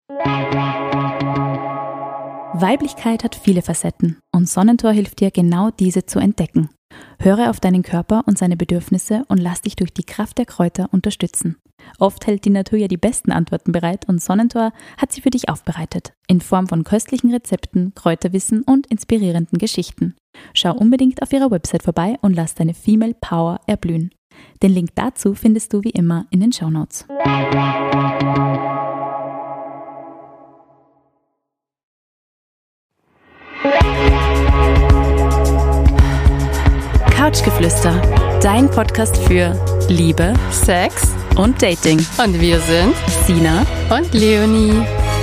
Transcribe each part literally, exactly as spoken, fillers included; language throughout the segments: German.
Weiblichkeit hat viele Facetten und Sonnentor hilft dir, genau diese zu entdecken. Höre auf deinen Körper und seine Bedürfnisse und lass dich durch die Kraft der Kräuter unterstützen. Oft hält die Natur ja die besten Antworten bereit und Sonnentor hat sie für dich aufbereitet. In Form von köstlichen Rezepten, Kräuterwissen und inspirierenden Geschichten. Schau unbedingt auf ihrer Website vorbei und lass deine Female Power erblühen. Den Link dazu findest du wie immer in den Shownotes. Couchgeflüster, dein Podcast für Liebe, Sex und Dating. Und wir sind Sina und Leonie.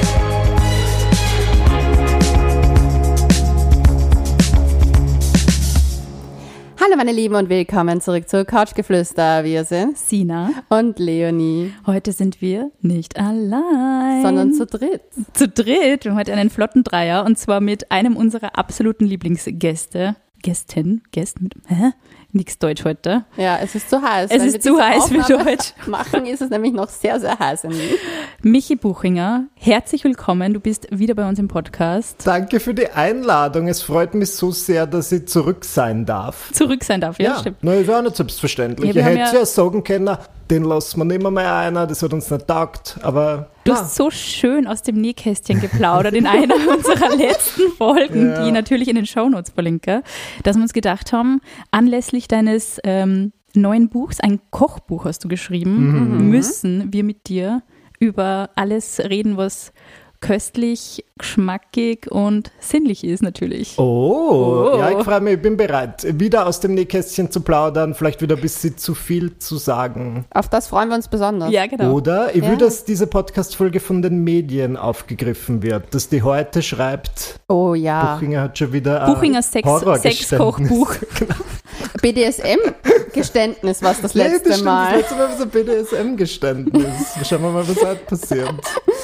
Hallo meine Lieben und willkommen zurück zu Couchgeflüster. Wir sind Sina und Leonie. Heute sind wir nicht allein, sondern zu dritt. Zu dritt. Wir haben heute einen flotten Dreier und zwar mit einem unserer absoluten Lieblingsgäste. Gästin, Gäst mit, hä? Nix Deutsch heute. Ja, es ist zu heiß. Es ist zu heiß für Deutsch. Machen ist es nämlich noch sehr, sehr heiß in Wien. Michi Buchinger, herzlich willkommen. Du bist wieder bei uns im Podcast. Danke für die Einladung. Es freut mich so sehr, dass ich zurück sein darf. Zurück sein darf, ja, ja stimmt. Nein, war nicht selbstverständlich. Ja, ich hätte ja, ja sagen können, den lassen wir nicht mehr, mehr einer, das hat uns nicht taugt, aber... Du ah. hast so schön aus dem Nähkästchen geplaudert in einer unserer letzten Folgen, ja. die ich natürlich in den Shownotes verlinke, dass wir uns gedacht haben, anlässlich deines ähm, neuen Buchs, ein Kochbuch hast du geschrieben, mhm. müssen wir mit dir über alles reden, was köstlich, geschmackig und sinnlich ist natürlich. Oh, oh. ja, ich freue mich, ich bin bereit, wieder aus dem Nähkästchen zu plaudern, vielleicht wieder ein bisschen zu viel zu sagen. Auf das freuen wir uns besonders. Ja, genau. Oder ich ja. will, dass diese Podcast-Folge von den Medien aufgegriffen wird, dass die heute schreibt, oh ja. Buchinger hat schon wieder ein Buchinger Sex, Sex-Kochbuch. Genau. B D S M-Geständnis war es das letzte nee, das Mal. Das letzte Mal war so ein B D S M-Geständnis. Schauen wir mal, was heute passiert.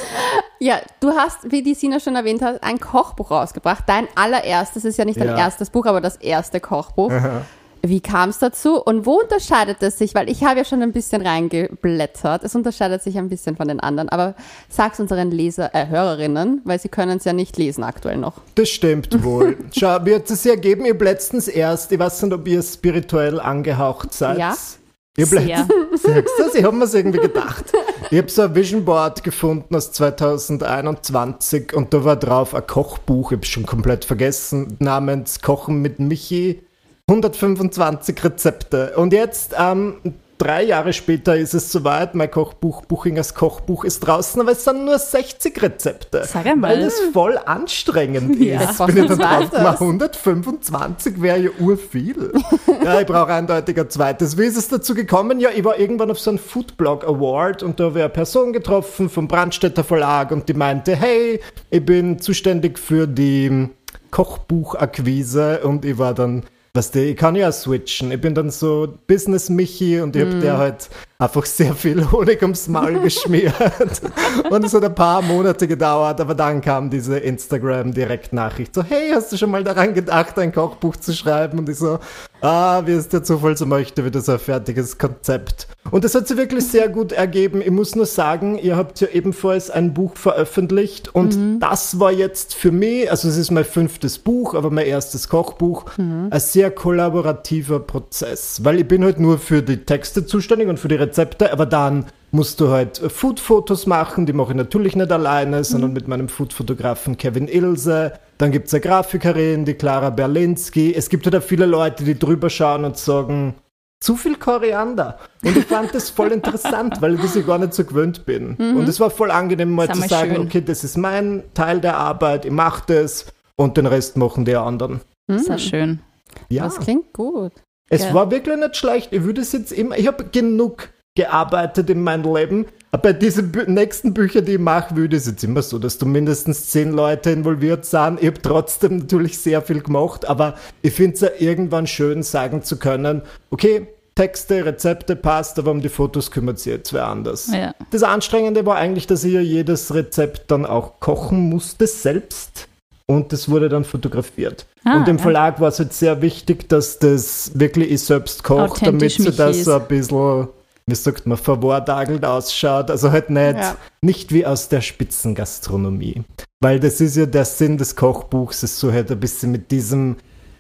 Ja, du hast, wie die Sina schon erwähnt hat, ein Kochbuch rausgebracht. Dein allererstes, ist ja nicht dein ja. erstes Buch, aber das erste Kochbuch. Aha. Wie kam es dazu und wo unterscheidet es sich? Weil ich habe ja schon ein bisschen reingeblättert. Es unterscheidet sich ein bisschen von den anderen. Aber sag's unseren Leser, äh, Hörerinnen, weil sie können es ja nicht lesen aktuell noch. Das stimmt wohl. Schau, wie hat es sich ergeben? Ich habe letztens erst, ich weiß nicht, ob ihr spirituell angehaucht seid. Ja. Ich habe letztens, ich habe mir es irgendwie gedacht. Ich habe so ein Vision Board gefunden aus zweitausendeinundzwanzig und da war drauf ein Kochbuch, ich habe es schon komplett vergessen, namens Kochen mit Michi. hundertfünfundzwanzig Rezepte. Und jetzt, ähm, drei Jahre später ist es soweit, mein Kochbuch, Buchingers Kochbuch ist draußen, aber es sind nur sechzig Rezepte. Sag einmal. Weil es voll anstrengend ja. ist. Bin ich dann drauf gemacht, hundertfünfundzwanzig wäre ja urviel. Ja, ich brauche eindeutig ein zweites. Wie ist es dazu gekommen? Ja, ich war irgendwann auf so einem Foodblog Award und da habe ich eine Person getroffen vom Brandstätter Verlag und die meinte, hey, ich bin zuständig für die Kochbuchakquise und ich war dann Weißt du, ich kann ja switchen. Ich bin dann so Business-Michi und ich mm. habe der halt einfach sehr viel Honig ums Maul geschmiert. Und es hat ein paar Monate gedauert, aber dann kam diese Instagram-Direktnachricht so, hey, hast du schon mal daran gedacht, ein Kochbuch zu schreiben? Und ich so, ah, wie es der Zufall so möchte, wieder so ein fertiges Konzept. Und das hat sich wirklich sehr gut ergeben. Ich muss nur sagen, ihr habt ja ebenfalls ein Buch veröffentlicht und mhm. das war jetzt für mich, also es ist mein fünftes Buch, aber mein erstes Kochbuch, mhm. ein sehr kollaborativer Prozess, weil ich bin halt nur für die Texte zuständig und für die Rezepte, aber dann musst du halt Food-Fotos machen, die mache ich natürlich nicht alleine, sondern mhm. mit meinem Food-Fotografen Kevin Ilse. Dann gibt es eine Grafikerin, die Clara Berlinski. Es gibt halt auch viele Leute, die drüber schauen und sagen, zu viel Koriander. Und ich fand das voll interessant, weil ich das ja gar nicht so gewöhnt bin. Mhm. Und es war voll angenehm, mal zu sagen, schön. Okay, das ist mein Teil der Arbeit, ich mache das und den Rest machen die anderen. Mhm. Sehr schön. Ja. Das klingt gut. Es ja. war wirklich nicht schlecht. Ich würde es jetzt immer, ich habe genug gearbeitet in meinem Leben. Aber bei diesen Bü- nächsten Büchern, die ich mache, würde es jetzt immer so, dass du mindestens zehn Leute involviert sind. Ich habe trotzdem natürlich sehr viel gemacht, aber ich finde es ja irgendwann schön, sagen zu können, okay, Texte, Rezepte passt, aber um die Fotos kümmert sich jetzt wer anders. Ja. Das Anstrengende war eigentlich, dass ich ja jedes Rezept dann auch kochen musste selbst. Und das wurde dann fotografiert. Ah, und im ja. Verlag war es jetzt sehr wichtig, dass das wirklich ich selbst koche, damit sie das so ein bisschen wie sagt man, verwortagelt ausschaut. Also halt nicht, Ja. nicht wie aus der Spitzengastronomie. Weil das ist ja der Sinn des Kochbuchs, ist so halt ein bisschen mit diesem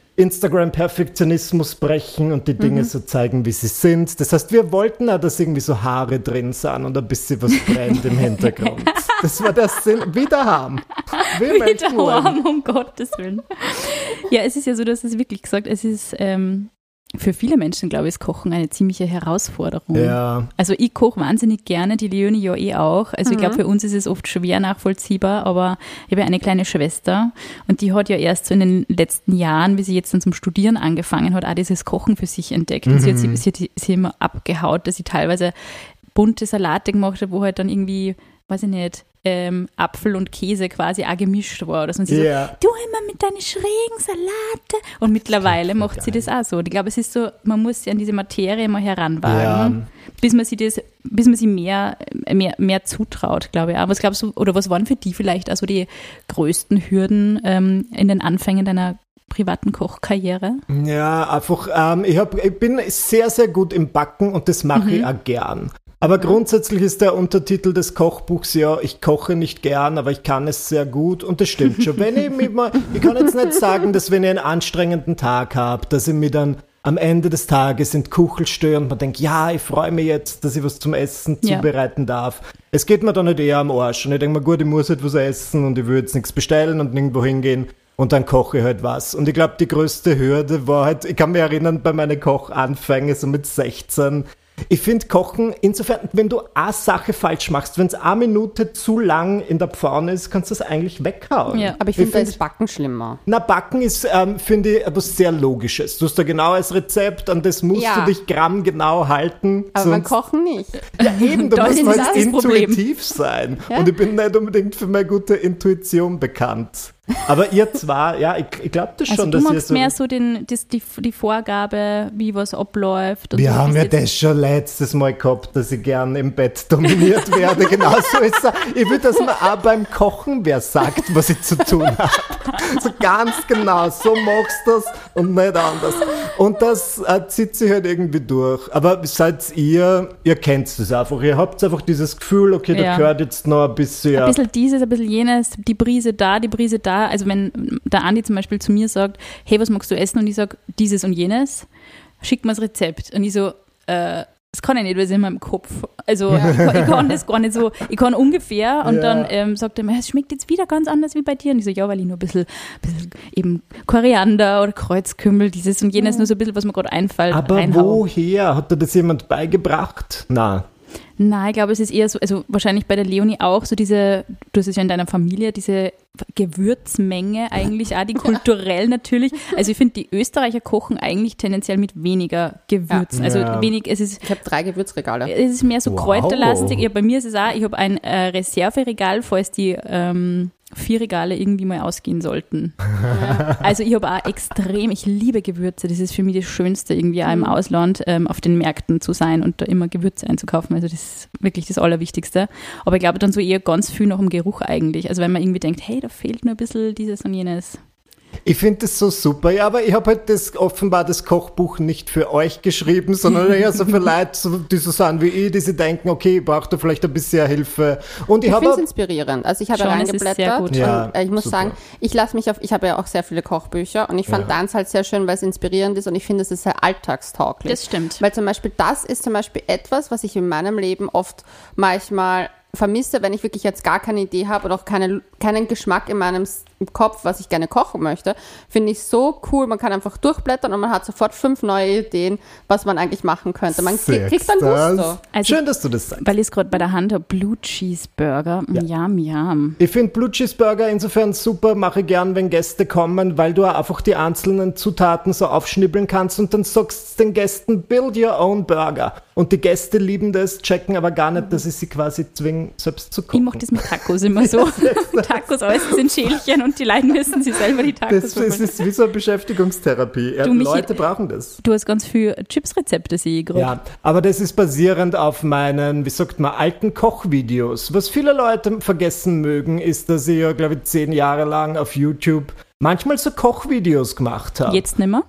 Instagram-Perfektionismus brechen und die Dinge Mhm. so zeigen, wie sie sind. Das heißt, wir wollten auch, dass irgendwie so Haare drin sind und ein bisschen was brennt im Hintergrund. Das war der Sinn. Wieder haben. Wir Wieder möchten wollen. warm, um Gottes Willen. Ja, es ist ja so, du hast es wirklich gesagt, es ist ähm, für viele Menschen, glaube ich, ist Kochen eine ziemliche Herausforderung. Ja. Also ich koche wahnsinnig gerne, die Leonie ja eh auch. Also ich glaube, für uns ist es oft schwer nachvollziehbar, aber ich habe ja eine kleine Schwester und die hat ja erst so in den letzten Jahren, wie sie jetzt dann zum Studieren angefangen hat, auch dieses Kochen für sich entdeckt. Und sie hat, sie, sie hat sie immer abgehaut, dass sie teilweise bunte Salate gemacht hat, wo halt dann irgendwie, weiß ich nicht, ähm, Apfel und Käse quasi auch gemischt war. Oder so. Und sie Ja. so, du immer mit deinen schrägen Salate. Und mittlerweile voll macht sie geil. das auch so. Und ich glaube, es ist so, man muss sich an diese Materie mal heranwagen, Ja. bis man sich das, bis man sich mehr, mehr, mehr zutraut, glaube ich. Aber was glaubst du, oder was waren für die vielleicht also die größten Hürden ähm, in den Anfängen deiner privaten Kochkarriere? Ja, einfach, ähm, ich, hab, ich bin sehr, sehr gut im Backen und das mache ich auch gern. Aber grundsätzlich ist der Untertitel des Kochbuchs ja, ich koche nicht gern, aber ich kann es sehr gut und das stimmt schon. Wenn ich mich mal, ich kann jetzt nicht sagen, dass wenn ich einen anstrengenden Tag habe, dass ich mir dann am Ende des Tages in die Küche stehe und man denkt, ja, ich freue mich jetzt, dass ich was zum Essen Ja. zubereiten darf. Es geht mir dann nicht eher am Arsch und ich denke mir, gut, ich muss halt was essen und ich will jetzt nichts bestellen und nirgendwo hingehen. Und dann koche ich halt was. Und ich glaube, die größte Hürde war halt, ich kann mich erinnern, bei meinen Kochanfängen, so mit sechzehn, ich finde Kochen, insofern, wenn du eine Sache falsch machst, wenn es eine Minute zu lang in der Pfanne ist, kannst du das eigentlich weghauen. Ja. Aber ich finde, da find- ist Backen schlimmer. Na, Backen ist, ähm, finde ich, etwas sehr Logisches. Du hast ein genaues Rezept, an das musst Ja. du dich grammgenau halten. Aber beim sonst- Kochen nicht. Ja, eben, du Das musst ist halt das Problem. intuitiv sein. Ja. Und ich bin nicht unbedingt für meine gute Intuition bekannt. Aber ihr zwar, ja, ich, ich glaube das Also schon, du dass ihr magst so... mehr so den, das, die, die Vorgabe, wie was abläuft. Und Wir so, haben bist ja jetzt- das schon letztes Mal gehabt, dass ich gern im Bett dominiert werde. Genauso ist es. Ich will, dass mir auch beim Kochen wer sagt, was ich zu tun habe. So ganz genau, so machst du das und nicht anders. Und das äh, zieht sich halt irgendwie durch. Aber seid ihr, ihr kennt es einfach. Ihr habt einfach dieses Gefühl, okay, da Ja. gehört jetzt noch ein bisschen... Ein bisschen dieses, ein bisschen jenes, die Brise da, die Brise da. Also wenn der Andi zum Beispiel zu mir sagt, hey, was magst du essen? Und ich sage, dieses und jenes, schick mir das Rezept. Und ich so, äh, das kann ich nicht, weil es in meinem Kopf. Also ich, kann, ich kann das gar nicht so, ich kann ungefähr und Ja. dann ähm, sagt er mir, es schmeckt jetzt wieder ganz anders wie bei dir. Und ich so, ja, weil ich nur ein bisschen, bisschen eben Koriander oder Kreuzkümmel, dieses und jenes, nur so ein bisschen, was mir gerade einfällt, Aber reinhau. woher? Hat dir das jemand beigebracht? Na. Nein, ich glaube, es ist eher so, also wahrscheinlich bei der Leonie auch so diese, du hast es ja in deiner Familie, diese Gewürzmenge eigentlich auch, die kulturell natürlich. Also ich finde, die Österreicher kochen eigentlich tendenziell mit weniger Gewürzen. Ja. Also Ja. wenig, es ist Ich habe drei Gewürzregale. es ist mehr so Wow. kräuterlastig. Ja, bei mir ist es auch, ich habe ein äh, Reserveregal, falls die ähm, vier Regale irgendwie mal ausgehen sollten. Also ich habe auch extrem, ich liebe Gewürze. Das ist für mich das Schönste, irgendwie auch im Ausland ähm, auf den Märkten zu sein und da immer Gewürze einzukaufen. Also das ist wirklich das Allerwichtigste. Aber ich glaube dann so eher ganz viel noch im Geruch eigentlich. Also wenn man irgendwie denkt, hey, da fehlt nur ein bisschen dieses und jenes. Ich finde das so super, ja, aber ich habe halt das, offenbar das Kochbuch nicht für euch geschrieben, sondern eher so für Leute, so, die so sind wie ich, die sich denken, okay, ich brauche da vielleicht ein bisschen Hilfe. Und ich, Ich habe finde es inspirierend. Also ich habe Schon, es ist reingeblättert sehr gut. und Ja, äh, ich muss super. sagen, ich lasse mich auf, ich habe ja auch sehr viele Kochbücher und ich fand Ja. deins halt sehr schön, weil es inspirierend ist und ich finde, es ist sehr alltagstauglich. Das stimmt. Weil zum Beispiel das ist zum Beispiel etwas, was ich in meinem Leben oft manchmal vermisse, wenn ich wirklich jetzt gar keine Idee habe oder auch keine, keinen Geschmack in meinem S- Kopf, was ich gerne kochen möchte, finde ich so cool. Man kann einfach durchblättern und man hat sofort fünf neue Ideen, was man eigentlich machen könnte. Man Siehst kriegt dann das? Gusto. Also- Schön, dass du das sagst. Weil ich es gerade bei der Hand habe, Blue Cheeseburger. Ja. Yum, yum. Ich finde Blue Cheeseburger insofern super, mache ich gern, wenn Gäste kommen, weil du auch einfach die einzelnen Zutaten so aufschnibbeln kannst und dann sagst du den Gästen, build your own burger. Und die Gäste lieben das, checken aber gar nicht, dass ich sie quasi zwinge, selbst zu Ich kochen. mache das mit Tacos immer so. Tacos, alles sind Schälchen und die Leute müssen sich selber die Tacos Das, das holen. ist wie so eine Beschäftigungstherapie. Ja, Du, Michi, Leute brauchen das. Du hast ganz viel Chips-Rezepte, sehe ich gerade. Ja, aber das ist basierend auf meinen, wie sagt man, alten Kochvideos. Was viele Leute vergessen mögen, ist, dass ich ja, glaube ich, zehn Jahre lang auf YouTube manchmal so Kochvideos gemacht habe. Jetzt nicht mehr.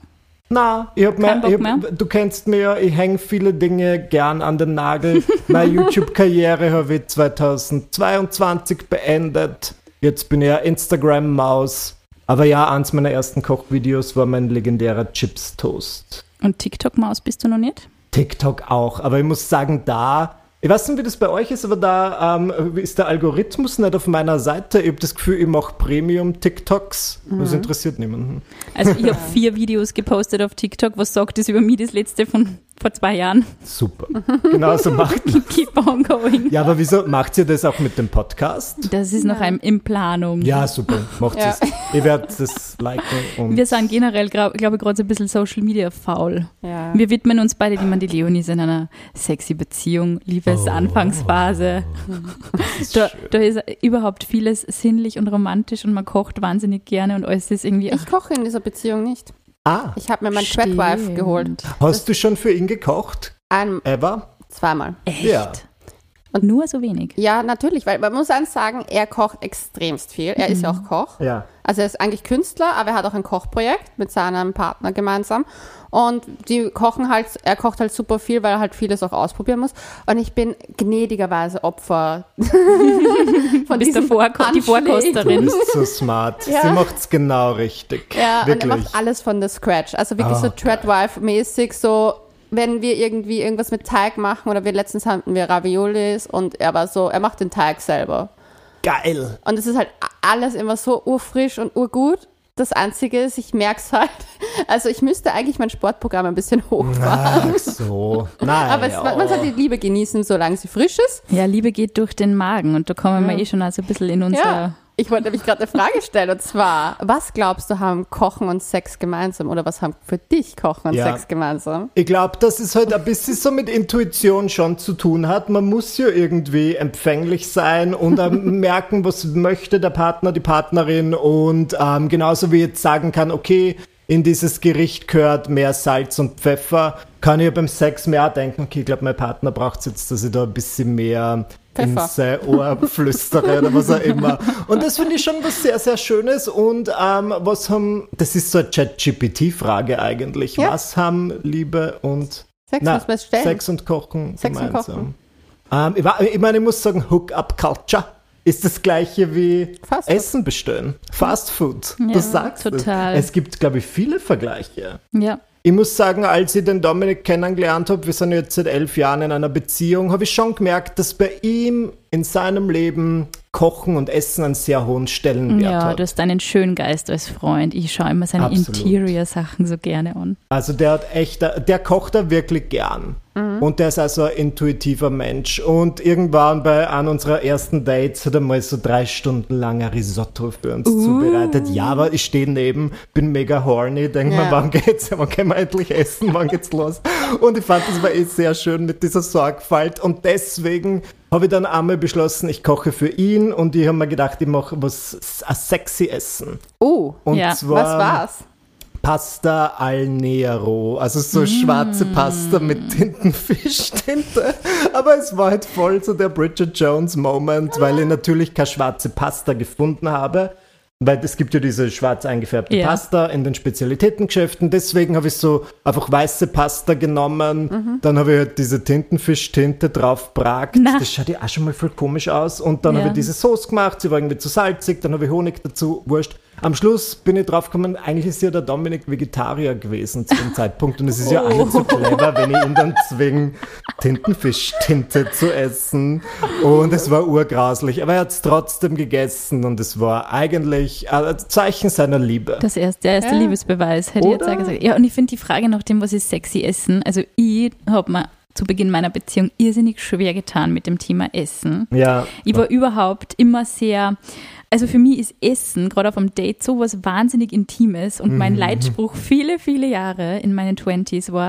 Na, ich hab Kein mir, ich Bock hab, du kennst mir ja, ich hänge viele Dinge gern an den Nagel. Meine YouTube-Karriere habe ich zweitausendzweiundzwanzig beendet. Jetzt bin ich ja Instagram-Maus. Aber ja, eins meiner ersten Kochvideos war mein legendärer Chips-Toast. Und TikTok-Maus bist du noch nicht? TikTok auch, aber ich muss sagen, da, ich weiß nicht, wie das bei euch ist, aber da ähm, ist der Algorithmus nicht auf meiner Seite. Ich habe das Gefühl, ich mache Premium-TikToks. Mhm. Das interessiert niemanden. Also ich habe vier Videos gepostet auf TikTok. Was sagt das über mich, das letzte von vor zwei Jahren? Super. Genau so macht man. Keep on going. Ja, aber wieso macht ihr das auch mit dem Podcast? Das ist noch ein, in Planung. Ja, super. Macht Ja. es. Ich werde das liken. Und Wir sind generell, glaube ich, gerade so ein bisschen Social Media faul. Ja. Wir widmen uns beide, die man die Leonie ist in einer sexy Beziehung, Liebesanfangsphase. Da, da ist überhaupt vieles sinnlich und romantisch und man kocht wahnsinnig gerne und alles ist irgendwie. Ich koche in dieser Beziehung nicht. ah, Ich habe mir mein Stimmt. Treadwife geholt. hast du schon für ihn gekocht? Ein, Ever? zweimal. Echt? Ja. Und nur so wenig. Ja, natürlich, weil man muss eins sagen, er kocht extremst viel. Er ist ja auch Koch. Ja. Also er ist eigentlich Künstler, aber er hat auch ein Kochprojekt mit seinem Partner gemeinsam. Und die kochen halt, er kocht halt super viel, weil er halt vieles auch ausprobieren muss. Und ich bin gnädigerweise Opfer von Bist du diesen Vorko- die Anschlägen. Vorkosterin? Du bist so smart. Ja. Sie macht's genau richtig. Ja, und Wirklich. er macht alles von the scratch. Also wirklich Ah, so Treadwife-mäßig, so wenn wir irgendwie irgendwas mit Teig machen oder wir letztens hatten wir Raviolis und er war so, er macht den Teig selber. Geil. Und es ist halt alles immer so urfrisch und urgut. Das Einzige ist, ich merke es halt, also ich müsste eigentlich mein Sportprogramm ein bisschen hochfahren. Ach so. Nein. Aber es, man soll die Liebe genießen, solange sie frisch ist. Ja, Liebe geht durch den Magen und da kommen wir eh schon also ein bisschen in unser. Ja. Ich wollte nämlich gerade eine Frage stellen und zwar, was glaubst du, haben Kochen und Sex gemeinsam oder was haben für dich Kochen und Ja. Sex gemeinsam? Ich glaube, dass es halt ein bisschen so mit Intuition schon zu tun hat. Man muss ja irgendwie empfänglich sein und ähm, merken, was möchte der Partner, die Partnerin und ähm, genauso wie jetzt sagen kann, okay, in dieses Gericht gehört mehr Salz und Pfeffer, kann ich ja beim Sex mehr denken, okay, ich glaube, mein Partner braucht jetzt, dass ich da ein bisschen mehr in Pfeffer. sein Ohr flüstere oder was auch immer. Und das finde ich schon was sehr, sehr Schönes. Und ähm, was haben, das ist so eine Chat-G P T-Frage eigentlich. Ja. Was haben Liebe und Sex Na, muss man stellen. Sex und Kochen Sex und gemeinsam? Kochen. Ähm, ich, wa- ich meine, ich muss sagen, Hook-up-Culture ist das gleiche wie Fast Food. Essen bestellen. Fast Food. Ja, du sagst total. es. Es gibt, glaube ich, viele Vergleiche. Ja. Ich muss sagen, als ich den Dominik kennengelernt habe, wir sind jetzt seit elf Jahren in einer Beziehung, habe ich schon gemerkt, dass bei ihm in seinem Leben Kochen und Essen einen sehr hohen Stellenwert Ja, hat. du hast einen schönen Geist als Freund. Ich schaue immer seine Absolut. Interior-Sachen so gerne an. Also der hat echt, der kocht da wirklich gern. Und der ist also ein intuitiver Mensch. Und irgendwann bei einem unserer ersten Dates hat er mal so drei Stunden lang ein Risotto für uns zubereitet. Ja, aber ich stehe neben, bin mega horny, denke Ja. mir, wann geht's, wann können wir endlich essen, wann geht's los? Und ich fand, das war eh sehr schön mit dieser Sorgfalt. Und deswegen habe ich dann einmal beschlossen, ich koche für ihn und ich habe mir gedacht, ich mache was, ein sexy Essen. Oh, Und Ja. zwar was war's? Pasta al Nero, also so schwarze Pasta mit Tintenfischtinte. Aber es war halt voll so der Bridget Jones Moment, weil ich natürlich keine schwarze Pasta gefunden habe. Weil es gibt ja diese schwarz eingefärbte Ja. Pasta in den Spezialitätengeschäften. Deswegen habe ich so einfach weiße Pasta genommen. Dann habe ich halt diese Tintenfischtinte drauf bragt. Na. Das schaut ja auch schon mal voll komisch aus. Und dann Ja. habe ich diese Sauce gemacht. Sie war irgendwie zu salzig. Dann habe ich Honig dazu. Wurscht. Am Schluss bin ich drauf gekommen, eigentlich ist ja der Dominik Vegetarier gewesen zu dem Zeitpunkt. Und es ist ja auch nicht so clever, wenn ich ihn dann zwinge, Tintenfischtinte zu essen. Und es war urgrauslich. Aber er hat es trotzdem gegessen. Und es war eigentlich ein Zeichen seiner Liebe. Das erste, der erste Ja. Liebesbeweis, hätte ich jetzt Oder? auch gesagt. Ja, und ich finde die Frage nach dem, was ist sexy Essen, also ich habe mir zu Beginn meiner Beziehung irrsinnig schwer getan mit dem Thema Essen. Ja. Ich war überhaupt immer sehr, also für mich ist Essen, gerade auf einem Date, sowas wahnsinnig Intimes und mein Leitspruch viele, viele Jahre in meinen Twenties war,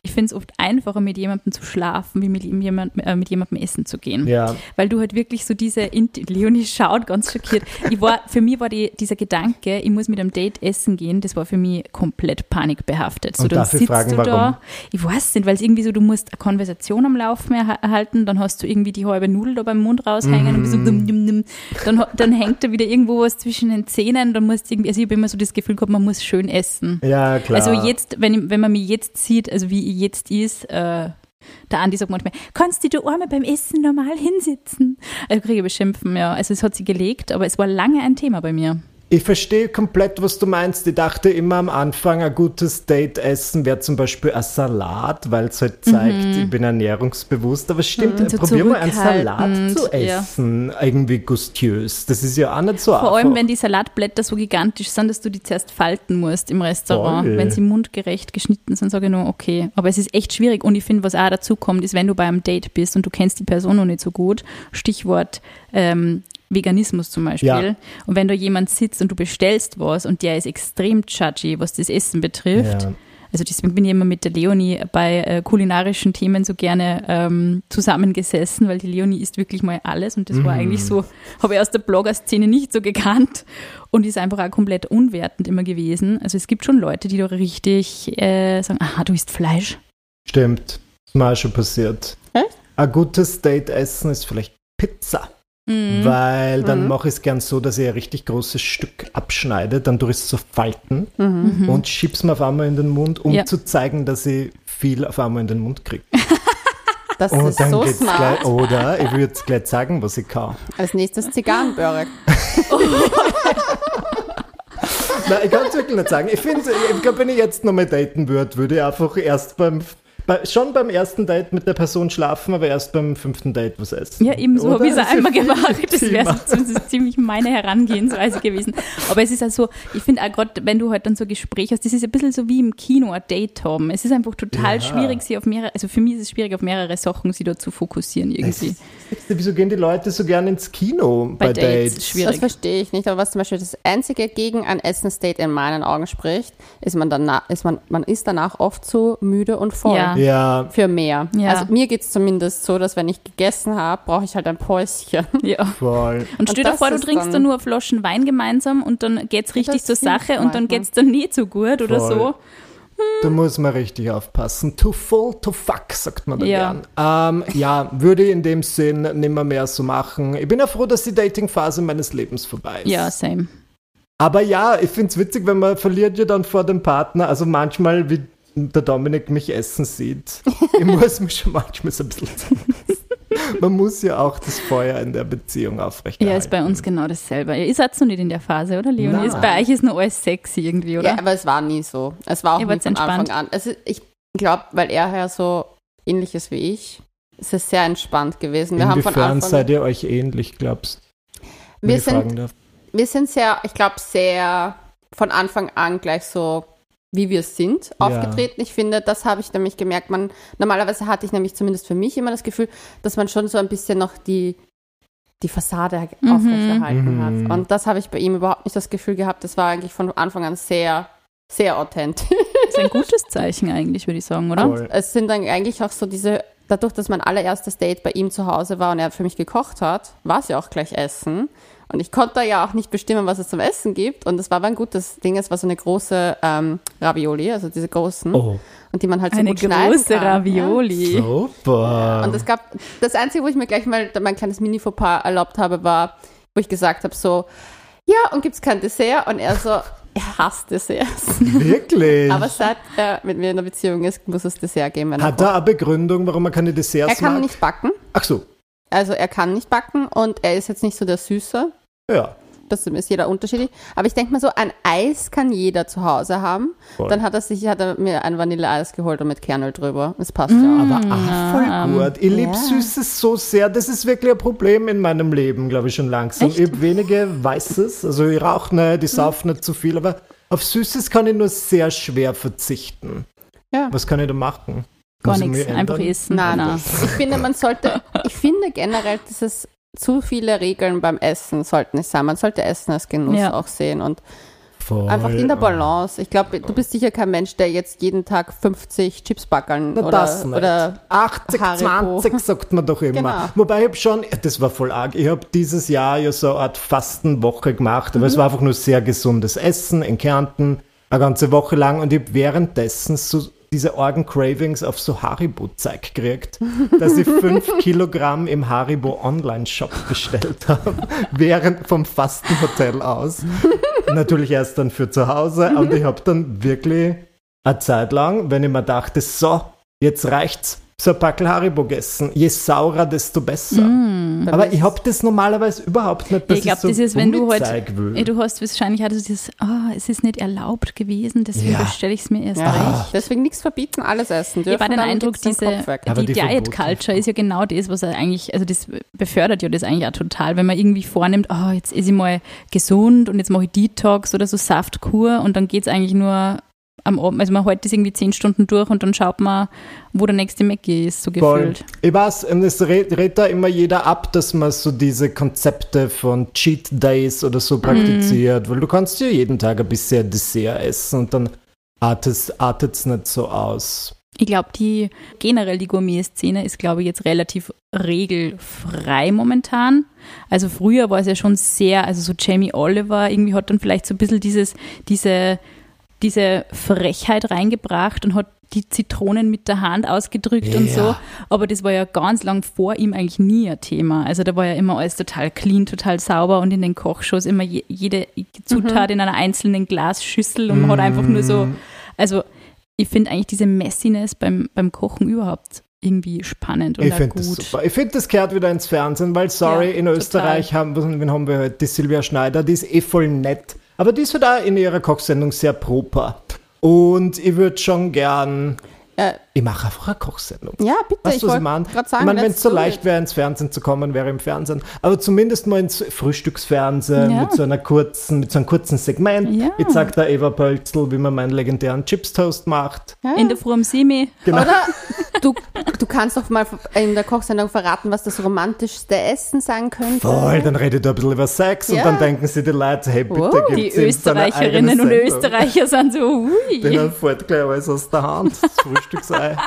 ich finde es oft einfacher, mit jemandem zu schlafen, wie mit jemandem, äh, mit jemandem essen zu gehen. Ja. Weil du halt wirklich so diese, Int- Leonie schaut ganz schockiert. Ich war, für mich war die, dieser Gedanke, ich muss mit einem Date essen gehen, das war für mich komplett panikbehaftet. So, Und dann darf ich sitzt fragen, du warum? da, ich weiß nicht, weil es irgendwie so, du musst eine Konversation am Laufen erha- erhalten, dann hast du irgendwie die halbe Nudel da beim Mund raushängen Mhm. und bist so dum, dum, dum. Dann, dann hängt da wieder irgendwo was zwischen den Zähnen, dann musst du irgendwie, also ich habe immer so das Gefühl gehabt, man muss schön essen. Ja, klar. Also jetzt, wenn, ich, wenn man mich jetzt sieht, also wie ich jetzt ist, äh, der Andi sagt manchmal, kannst du da einmal beim Essen normal hinsitzen? Also kriege ich beschimpfen, ja. Also es hat sie gelegt, aber es war lange ein Thema bei mir. Ich verstehe komplett, was du meinst. Ich dachte immer am Anfang, ein gutes Date-Essen wäre zum Beispiel ein Salat, weil es halt zeigt, Mhm. ich bin ernährungsbewusst. Aber stimmt, Mhm, so probier mal einen Salat zurückhaltend, zu essen, irgendwie gustiös. Das ist ja auch nicht so Vor einfach. allem, wenn die Salatblätter so gigantisch sind, dass du die zuerst falten musst im Restaurant. Voll. Wenn sie mundgerecht geschnitten sind, sage ich nur, okay. Aber es ist echt schwierig und ich finde, was auch dazu kommt, ist, wenn du bei einem Date bist und du kennst die Person noch nicht so gut, Stichwort ähm, Veganismus zum Beispiel. Ja. Und wenn da jemand sitzt und du bestellst was und der ist extrem judgy, was das Essen betrifft, Ja. also deswegen bin ich immer mit der Leonie bei äh, kulinarischen Themen so gerne ähm, zusammengesessen, weil die Leonie isst wirklich mal alles und das war Mhm. eigentlich so, habe ich aus der Blogger-Szene nicht so gekannt und ist einfach auch komplett unwertend immer gewesen. Also es gibt schon Leute, die da richtig äh, sagen, aha, du isst Fleisch. Stimmt, ist mir auch schon passiert. Echt? Ein gutes Date-Essen ist vielleicht Pizza. Mhm. Weil dann Mhm. mache ich es gern so, dass ich ein richtig großes Stück abschneide, dann tue ich es so falten Mhm. und schieb's mir auf einmal in den Mund, um Ja. zu zeigen, dass ich viel auf einmal in den Mund kriege. Das Und ist dann so geht's smart. gleich, oder ich würde jetzt gleich sagen, was ich kann. Als nächstes Zigarrenbörek. Nein, ich kann es wirklich nicht sagen. Ich finde, ich glaube, wenn ich jetzt noch mal daten würde, würde ich einfach erst beim, bei, schon beim ersten Date mit der Person schlafen, aber erst beim fünften Date was essen. Ja, eben so Oder? habe ich es Das ist einmal viel gemacht. Das wäre legitimer. so, das ist ziemlich meine Herangehensweise gewesen. Aber es ist also, ich finde auch gerade, wenn du halt dann so ein Gespräch hast, das ist ein bisschen so wie im Kino ein Date haben. Es ist einfach total Ja. schwierig, sich auf mehrere, also für mich ist es schwierig, auf mehrere Sachen sich da zu fokussieren Es irgendwie. ist- Wieso gehen die Leute so gern ins Kino bei, Bei Dates, Dates? schwierig. Das verstehe ich nicht, aber was zum Beispiel das Einzige gegen ein Essensdate in meinen Augen spricht, ist man danach, ist man, man ist danach oft so müde und voll. Ja. Ja, Für mehr. Ja. Also mir geht es zumindest so, dass wenn ich gegessen habe, brauche ich halt ein Päuschen. Ja. voll. Und stell Und dir das vor, du ist trinkst dann- dann nur eine Flaschen Wein gemeinsam und dann geht's richtig zur Das hilft Sache und dann manchmal. geht's dann nicht so gut oder Voll. so. Da muss man richtig aufpassen. Too full, to fuck, sagt man da Ja. gern. Ähm, ja, würde ich in dem Sinn nimmer mehr so machen. Ich bin ja froh, dass die Dating-Phase meines Lebens vorbei ist. Ja, same. Aber ja, ich finde es witzig, wenn man verliert ja dann vor dem Partner, also manchmal, wie der Dominik mich essen sieht. Ich muss mich schon manchmal so ein bisschen Man muss ja auch das Feuer in der Beziehung aufrechterhalten. Ja, ist bei uns genau dasselbe. Ihr seid noch nicht in der Phase, oder, Leonie? Nein. Ist bei euch ist nur alles sexy irgendwie, oder? Ja, aber es war nie so. Es war auch Ihr nie wart's von entspannt? Anfang an. Also ich glaube, weil er ja so ähnlich ist wie ich, ist es sehr entspannt gewesen. Wir haben von Inwiefern Anfang seid ihr euch ähnlich, glaubst du? wenn wir ich fragen sind, darf? wir sind sehr, ich glaube, sehr von Anfang an gleich so, wie wir sind, Ja. aufgetreten. Ich finde, das habe ich nämlich gemerkt. Man, normalerweise hatte ich nämlich zumindest für mich immer das Gefühl, dass man schon so ein bisschen noch die, die Fassade Mhm. aufrechterhalten Mhm. hat. Und das habe ich bei ihm überhaupt nicht das Gefühl gehabt. Das war eigentlich von Anfang an sehr, sehr authentisch. Das ist ein gutes Zeichen eigentlich, würde ich sagen, oder? Voll. Es sind dann eigentlich auch so diese, dadurch, dass mein allererstes Date bei ihm zu Hause war und er für mich gekocht hat, war es ja auch gleich Essen. Und ich konnte ja auch nicht bestimmen, was es zum Essen gibt. Und es war aber ein gutes Ding. Es war so eine große ähm, Ravioli, also diese großen. Oh, Und die man halt so Eine gut schneiden große kann. Ravioli. super. Ja. Und es gab, das Einzige, wo ich mir gleich mal mein kleines Mini-Fauxpas erlaubt habe, war, wo ich gesagt habe so, ja, und gibt's kein Dessert? Und er so, er hasst Desserts. Wirklich? Aber seit er mit mir in einer Beziehung ist, muss es Dessert geben. wenn er Hat er eine Begründung, warum er keine Desserts Er kann mag? nicht backen. Ach so, Also er kann nicht backen und er ist jetzt nicht so der Süße. ja. Das ist jeder unterschiedlich. Aber ich denke mal so, ein Eis kann jeder zu Hause haben. Voll. Dann hat er sich, hat er mir ein Vanilleeis geholt und mit Kernöl drüber. Das passt ja auch. Aber auch voll ähm, gut. Ich liebe ja. Süßes so sehr. Das ist wirklich ein Problem in meinem Leben, glaube ich, schon langsam. Echt? Ich habe wenige Weißes. Also ich rauche nicht, ich saufe nicht zu viel. Aber auf Süßes kann ich nur sehr schwer verzichten. Ja. Was kann ich da machen? Gar Muss ich nichts, mich einfach ändern? essen. Nein, Nein. ich finde, man sollte, ich finde generell, dass es zu viele Regeln beim Essen sollten nicht sein. Man sollte Essen als Genuss Ja. auch sehen. Und Voll. Einfach in der Balance. Ich glaube, du bist sicher kein Mensch, der jetzt jeden Tag fünfzig Chips backern Na, oder, das nicht. oder achtzig, Haribo. zwanzig sagt man doch immer. Genau. Wobei ich habe schon, das war voll arg, ich habe dieses Jahr ja so eine Art Fastenwoche gemacht, aber mhm. es war einfach nur sehr gesundes Essen in Kärnten, eine ganze Woche lang und ich habe währenddessen so diese Organ-Cravings auf so Haribo-Zeug gekriegt, dass ich fünf Kilogramm im Haribo-Online-Shop bestellt habe, während vom Fastenhotel aus. Natürlich erst dann für zu Hause und ich habe dann wirklich eine Zeit lang, wenn ich mir dachte, so, jetzt reicht's, so ein Packel Haribo gegessen. Je saurer, desto besser. Mm, aber ich habe das normalerweise überhaupt nicht, dass ich glaube, so das ist, wenn du heute, will. Ey, du hast wahrscheinlich also dieses, oh, es ist nicht erlaubt gewesen, deswegen ja. bestelle ich es mir erst ja. recht. Deswegen nichts verbieten, alles essen. Ich habe den Eindruck, diese, die, die Diet Culture ist ja genau das, was eigentlich, also das befördert ja das eigentlich auch total, wenn man irgendwie vornimmt, oh, jetzt esse ich mal gesund und jetzt mache ich Detox oder so Saftkur und dann geht es eigentlich nur am Abend, also man hält das irgendwie zehn Stunden durch und dann schaut man, wo der nächste Mackie ist, so gefühlt. Voll. Ich weiß, und es redet red da immer jeder ab, dass man so diese Konzepte von Cheat Days oder so praktiziert, mm. weil du kannst ja jeden Tag ein bisschen Dessert essen und dann artet es nicht so aus. Ich glaube, die generell die Gourmet-Szene ist, glaube ich, jetzt relativ regelfrei momentan. Also früher war es ja schon sehr, also so Jamie Oliver irgendwie hat dann vielleicht so ein bisschen dieses, diese diese Frechheit reingebracht und hat die Zitronen mit der Hand ausgedrückt yeah. und so. Aber das war ja ganz lang vor ihm eigentlich nie ein Thema. Also da war ja immer alles total clean, total sauber und in den Kochshows immer je, jede Zutat mhm. in einer einzelnen Glasschüssel und man mm. hat einfach nur so, also ich finde eigentlich diese Messiness beim, beim Kochen überhaupt irgendwie spannend und ich auch find gut. Das super. Ich finde, das gehört wieder ins Fernsehen, weil, sorry, ja, in Österreich haben, wen haben wir heute? Die Silvia Schneider, die ist eh voll nett. Aber die ist halt auch in ihrer Kochsendung sehr proper. Und ich würde schon gern... Äh, ich mache einfach eine Kochsendung. Ja, bitte. Weißt du, was ich meine? Ich meine, wenn es so leicht wäre, ins Fernsehen zu kommen, wäre im Fernsehen. Aber zumindest mal ins Frühstücksfernsehen ja. mit so einer kurzen, mit so einem kurzen Segment. Ja. Ich sag da Eva Pölzl, wie man meinen legendären Chips-Toast macht. Ja. In der Früh um Simi. Genau. Oder du, du kannst doch mal in der Kochsendung verraten, was das romantischste Essen sein könnte. Voll, dann redet er ein bisschen über Sex ja. und dann denken sich die Leute, hey, bitte, wow. gibt's die Österreicherinnen und Österreicher sind so, ui. Denen fällt gleich alles aus der Hand. Das Frühstücksei.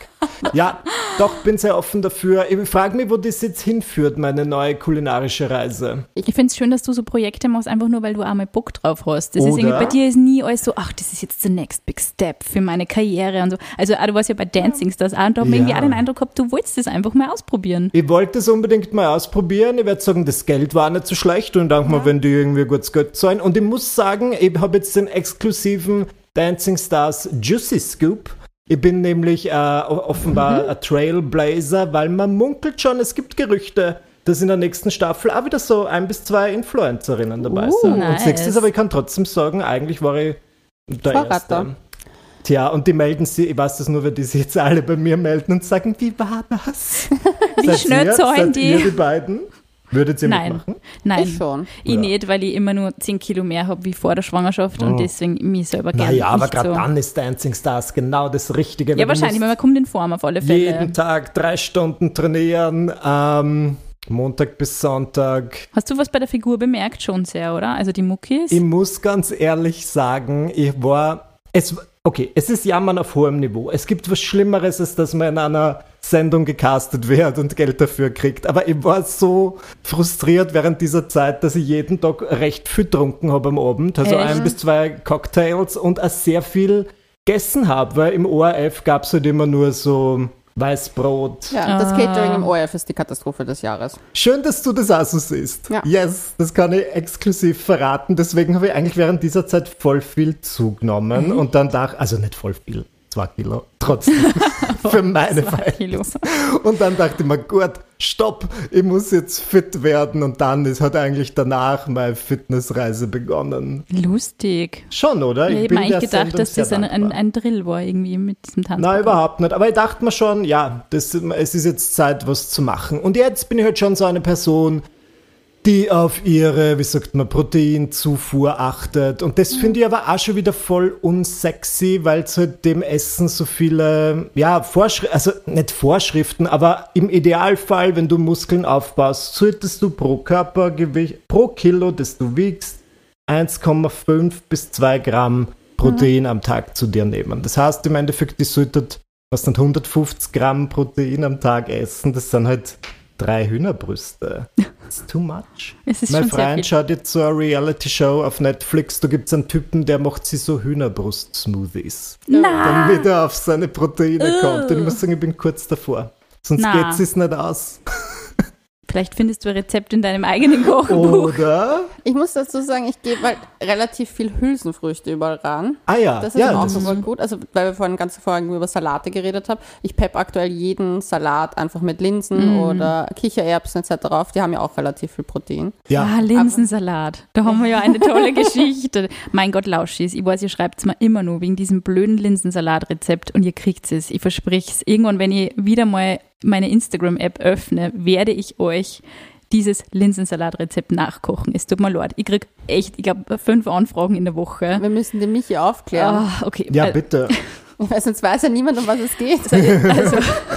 Ja, doch, bin sehr offen dafür. Ich frage mich, wo das jetzt hinführt, meine neue kulinarische Reise. Ich finde es schön, dass du so Projekte machst, einfach nur, weil du einmal Bock drauf hast. Das ist irgendwie, bei dir ist nie alles so, ach, das ist jetzt the next big step für meine Karriere und so. Also auch, du warst ja bei Dancing Stars auch und da haben wir ja. irgendwie auch den Eindruck gehabt, du wolltest das einfach mal ausprobieren. Ich wollte es unbedingt mal ausprobieren. Ich werde sagen, das Geld war nicht so schlecht und danke ja. mal, wenn die irgendwie gutes Geld zahlen. Und ich muss sagen, ich habe jetzt den exklusiven Dancing Stars Juicy Scoop. Ich bin nämlich äh, offenbar mhm. ein Trailblazer, weil man munkelt schon, es gibt Gerüchte, dass in der nächsten Staffel auch wieder so ein bis zwei Influencerinnen dabei uh, sind. nice. Und nächstes, aber ich kann trotzdem sagen, eigentlich war ich der Vorreiter. Erste. Tja, und die melden sie, ich weiß das nur, weil die sich jetzt alle bei mir melden und sagen, wie war das? Wie seid schnell ihr, zahlen seid die? ihr die beiden? Würdet ihr Nein, mitmachen? nein, ich schon. Ich ja. nicht, weil ich immer nur zehn Kilo mehr habe wie vor der Schwangerschaft oh. und deswegen mich selber gerne Naja, aber nicht gerade so. dann ist Dancing Stars genau das Richtige. Ja, wahrscheinlich, weil man kommt in Form auf alle Fälle. Jeden Tag drei Stunden trainieren, ähm, Montag bis Sonntag. Hast du was bei der Figur bemerkt? Schon sehr, oder? Also die Muckis? Ich muss ganz ehrlich sagen, ich war... Es, okay, es ist Jammern auf hohem Niveau. Es gibt was Schlimmeres, als dass man in einer Sendung gecastet wird und Geld dafür kriegt. Aber ich war so frustriert während dieser Zeit, dass ich jeden Tag recht viel getrunken habe am Abend. Also Echt? ein bis zwei Cocktails und auch sehr viel gegessen habe, weil im O R F gab es halt immer nur so Weißbrot. Ja, das Catering im O R F ist die Katastrophe des Jahres. Schön, dass du das auch so siehst. Ja. Yes, das kann ich exklusiv verraten. Deswegen habe ich eigentlich während dieser Zeit voll viel zugenommen mhm. und dann dachte, also nicht voll viel, zwei Kilo, trotzdem für meine Verhältnisse. Und dann dachte ich mir, gut, stopp, ich muss jetzt fit werden und dann ist, hat eigentlich danach meine Fitnessreise begonnen. Lustig. Schon, oder? Ja, ich habe mir eigentlich gedacht, Sendung dass das ein, ein, dankbar. ein Drill war irgendwie mit diesem Tanz. Nein, überhaupt nicht. Aber ich dachte mir schon, ja, das, es ist jetzt Zeit, was zu machen. Und jetzt bin ich halt schon so eine Person, die auf ihre, wie sagt man, Proteinzufuhr achtet. Und das finde ich aber auch schon wieder voll unsexy, weil es halt dem Essen so viele, ja, Vorschriften, also nicht Vorschriften, aber im Idealfall, wenn du Muskeln aufbaust, solltest du pro Körpergewicht, pro Kilo, das du wiegst, eins Komma fünf bis zwei Gramm Protein mhm. am Tag zu dir nehmen. Das heißt im Endeffekt, die solltet was dann hundertfünfzig Gramm Protein am Tag essen. Das sind halt drei Hühnerbrüste. That's too much. Mein Freund schaut jetzt so eine Reality-Show auf Netflix, da gibt es einen Typen, der macht sich so Hühnerbrust-Smoothies. Damit er auf seine Proteine uh. kommt. Und ich muss sagen, ich bin kurz davor. Sonst geht es nicht aus. Vielleicht findest du ein Rezept in deinem eigenen Kochbuch. Oder? Ich muss dazu sagen, ich gebe halt relativ viel Hülsenfrüchte überall ran. Ah ja. Das ist ja, auch das super ist gut. Also, weil wir vorhin ganz vorhin über Salate geredet haben. Ich pepp aktuell jeden Salat einfach mit Linsen mm. oder Kichererbsen et cetera auf. Die haben ja auch relativ viel Protein. Ja, ah, Linsensalat. Da haben wir ja eine tolle Geschichte. Mein Gott, Lauschis. Ich weiß, ihr schreibt es mir immer nur wegen diesem blöden Linsensalat-Rezept und ihr kriegt es. Ich versprich es. Irgendwann, wenn ich wieder mal meine Instagram-App öffne, werde ich euch dieses Linsensalat-Rezept nachkochen. Es tut mir leid. Ich kriege echt, ich glaube, fünf Anfragen in der Woche. Wir müssen den Michi aufklären. Oh, okay. Ja, bitte. Weil sonst weiß ja niemand, um was es geht. Also,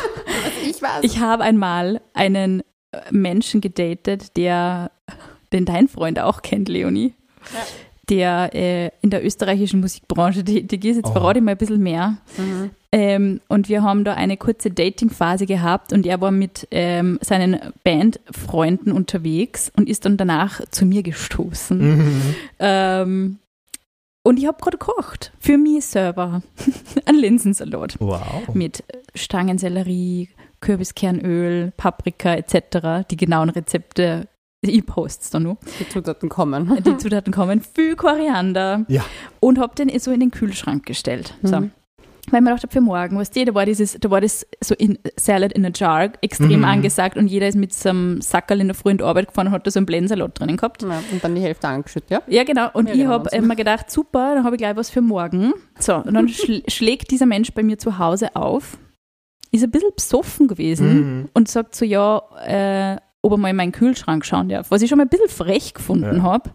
ich weiß. Ich habe einmal einen Menschen gedatet, der, den dein Freund auch kennt, Leonie. Ja. Der äh, in der österreichischen Musikbranche tätig ist. Jetzt oh. verrate ich mal ein bisschen mehr. Mhm. Ähm, und wir haben da eine kurze Dating-Phase gehabt und er war mit ähm, seinen Bandfreunden unterwegs und ist dann danach zu mir gestoßen. Mhm. Ähm, und ich habe gerade gekocht für mich selber einen Linsensalat. Wow. Mit Stangensellerie, Kürbiskernöl, Paprika et cetera. Die genauen Rezepte ich poste es da noch. Die Zutaten kommen. Die Zutaten kommen. Viel Koriander. Ja. Und habe den so in den Kühlschrank gestellt. So. Mhm. Weil ich mir dachte, für morgen, weißt du, da war, dieses, da war das so in Salad in a Jar extrem mhm. angesagt und jeder ist mit so einem Sackerl in der Früh in die Arbeit gefahren und hat da so einen Blädensalat drinnen gehabt. Ja, und dann die Hälfte angeschüttet, ja? Ja, genau. Und ja, ich genau habe äh, mir gedacht, super, dann habe ich gleich was für morgen. So, und dann schl- schlägt dieser Mensch bei mir zu Hause auf, ist ein bisschen besoffen gewesen mhm. und sagt so, ja, äh, ob er mal in meinen Kühlschrank schauen darf, was ich schon mal ein bisschen frech gefunden ja. habe.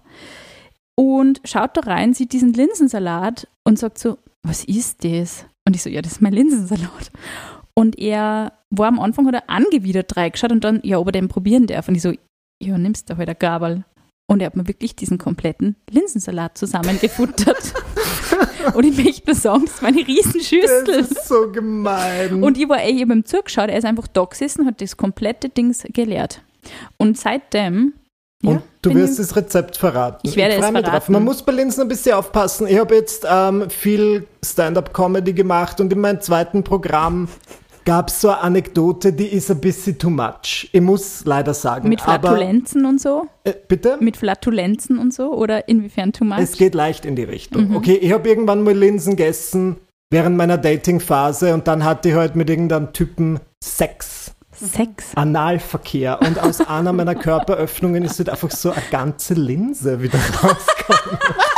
Und schaut da rein, sieht diesen Linsensalat und sagt so, was ist das? Und ich so, ja, das ist mein Linsensalat. Und er war am Anfang, hat er angewidert reingeschaut und dann, ja, ob er den probieren darf. Und ich so, ja, nimmst du halt eine Gabel. Und er hat mir wirklich diesen kompletten Linsensalat zusammengefuttert. Und ich möchte nur sagen, das war eine Riesenschüssel. Das ist so gemein. Und ich war ey, ich habe ihm zugeschaut, er ist einfach da gesessen, hat das komplette Dings geleert. Und seitdem... Und ja, du wirst das Rezept verraten. Ich werde ich es verraten. Drauf. Man muss bei Linsen ein bisschen aufpassen. Ich habe jetzt ähm, viel Stand-up-Comedy gemacht und in meinem zweiten Programm gab es so eine Anekdote, die ist ein bisschen too much. Ich muss leider sagen. Mit Flatulenzen aber, und so? Äh, bitte? Mit Flatulenzen und so? Oder inwiefern too much? Es geht leicht in die Richtung. Mhm. Okay, ich habe irgendwann mal Linsen gegessen während meiner Dating-Phase und dann hatte ich halt mit irgendeinem Typen Sex. Sex? Analverkehr. Und aus einer meiner Körperöffnungen ist halt einfach so eine ganze Linse wieder rausgekommen.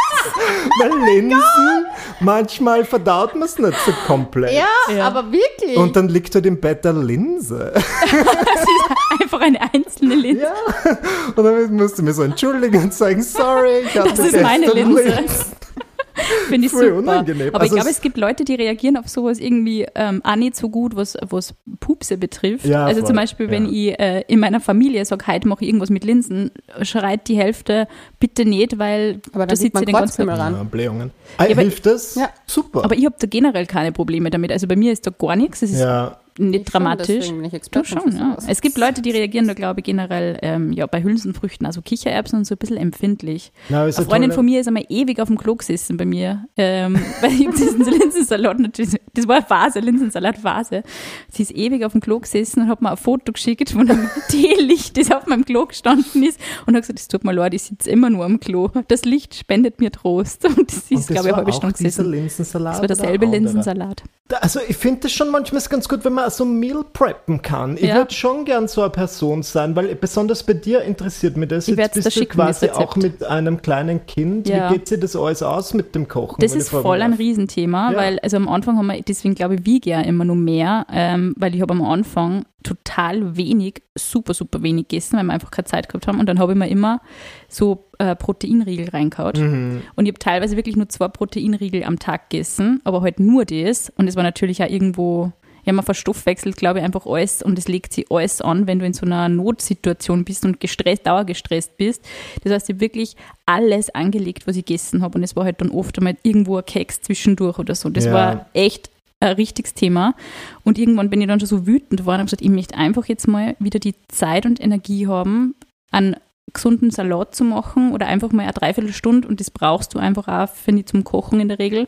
Weil Linsen, manchmal verdaut man es nicht so komplett. Ja, ja, aber wirklich. Und dann liegt halt im Bett eine Linse. Das ist einfach eine einzelne Linse. Ja. Und dann musst du mir so entschuldigen und sagen, sorry, ich hatte das ist meine Linse. Linse. Finde ich super. Unangenehm. Aber also ich glaube, es gibt Leute, die reagieren auf sowas irgendwie ähm, auch nicht so gut, was, was Pupse betrifft. Ja, also voll. zum Beispiel, wenn ja. ich äh, in meiner Familie sage, heute mache ich irgendwas mit Linsen, schreit die Hälfte bitte nicht, weil aber da sitzt sie den ganzen Tag ran. Ja, Blähungen. Ah, ja, hilft das? Ja. Super. Aber ich habe da generell keine Probleme damit. Also bei mir ist da gar nichts. Es ist ja. nicht ich dramatisch. Schon, bin ich du schon, ja. Es gibt Leute, die reagieren da, glaube ich, generell ähm, ja, bei Hülsenfrüchten, also Kichererbsen und so ein bisschen empfindlich. Na, eine Freundin tolle... von mir ist einmal ewig auf dem Klo gesessen bei mir, ähm, weil ich diesen Linsensalat natürlich, das war eine Vase, Linsensalat-Vase. Sie ist ewig auf dem Klo gesessen und hat mir ein Foto geschickt von einem Teelicht, das auf meinem Klo gestanden ist und hat gesagt, es tut mir leid, ich sitze immer nur am Klo. Das Licht spendet mir Trost. Und das ist, glaube ich, eine halbe Stunde gesessen. Linsensalat das war derselbe Linsensalat. Also ich finde das schon manchmal ganz gut, wenn man so Meal preppen kann. Ich ja. würde schon gern so eine Person sein, weil besonders bei dir interessiert mich das. Ich Jetzt bist da du schicken, quasi auch mit einem kleinen Kind. Ja. Wie geht sich das alles aus mit dem Kochen? Das ist voll ein Riesenthema, ja. weil also am Anfang haben wir, deswegen glaube ich, wiege ja immer nur mehr, ähm, weil ich habe am Anfang total wenig, super, super wenig gegessen, weil wir einfach keine Zeit gehabt haben und dann habe ich mir immer so äh, Proteinriegel reingehaut mhm. und ich habe teilweise wirklich nur zwei Proteinriegel am Tag gegessen, aber halt nur das und es war natürlich auch irgendwo ja, man verstoffwechselt, glaube ich, einfach alles und es legt sich alles an, wenn du in so einer Notsituation bist und gestresst, dauergestresst bist. Das heißt, ich habe wirklich alles angelegt, was ich gegessen habe und es war halt dann oft einmal irgendwo ein Keks zwischendurch oder so. Das ja. war echt ein richtiges Thema und irgendwann bin ich dann schon so wütend geworden und habe gesagt, ich möchte einfach jetzt mal wieder die Zeit und Energie haben, einen gesunden Salat zu machen oder einfach mal eine Dreiviertelstunde und das brauchst du einfach auch, finde ich, zum Kochen in der Regel,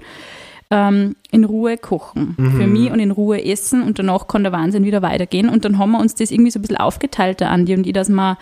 ähm, in Ruhe kochen mhm. für mich und in Ruhe essen und danach kann der Wahnsinn wieder weitergehen und dann haben wir uns das irgendwie so ein bisschen aufgeteilt, der Andi und ich, dass wir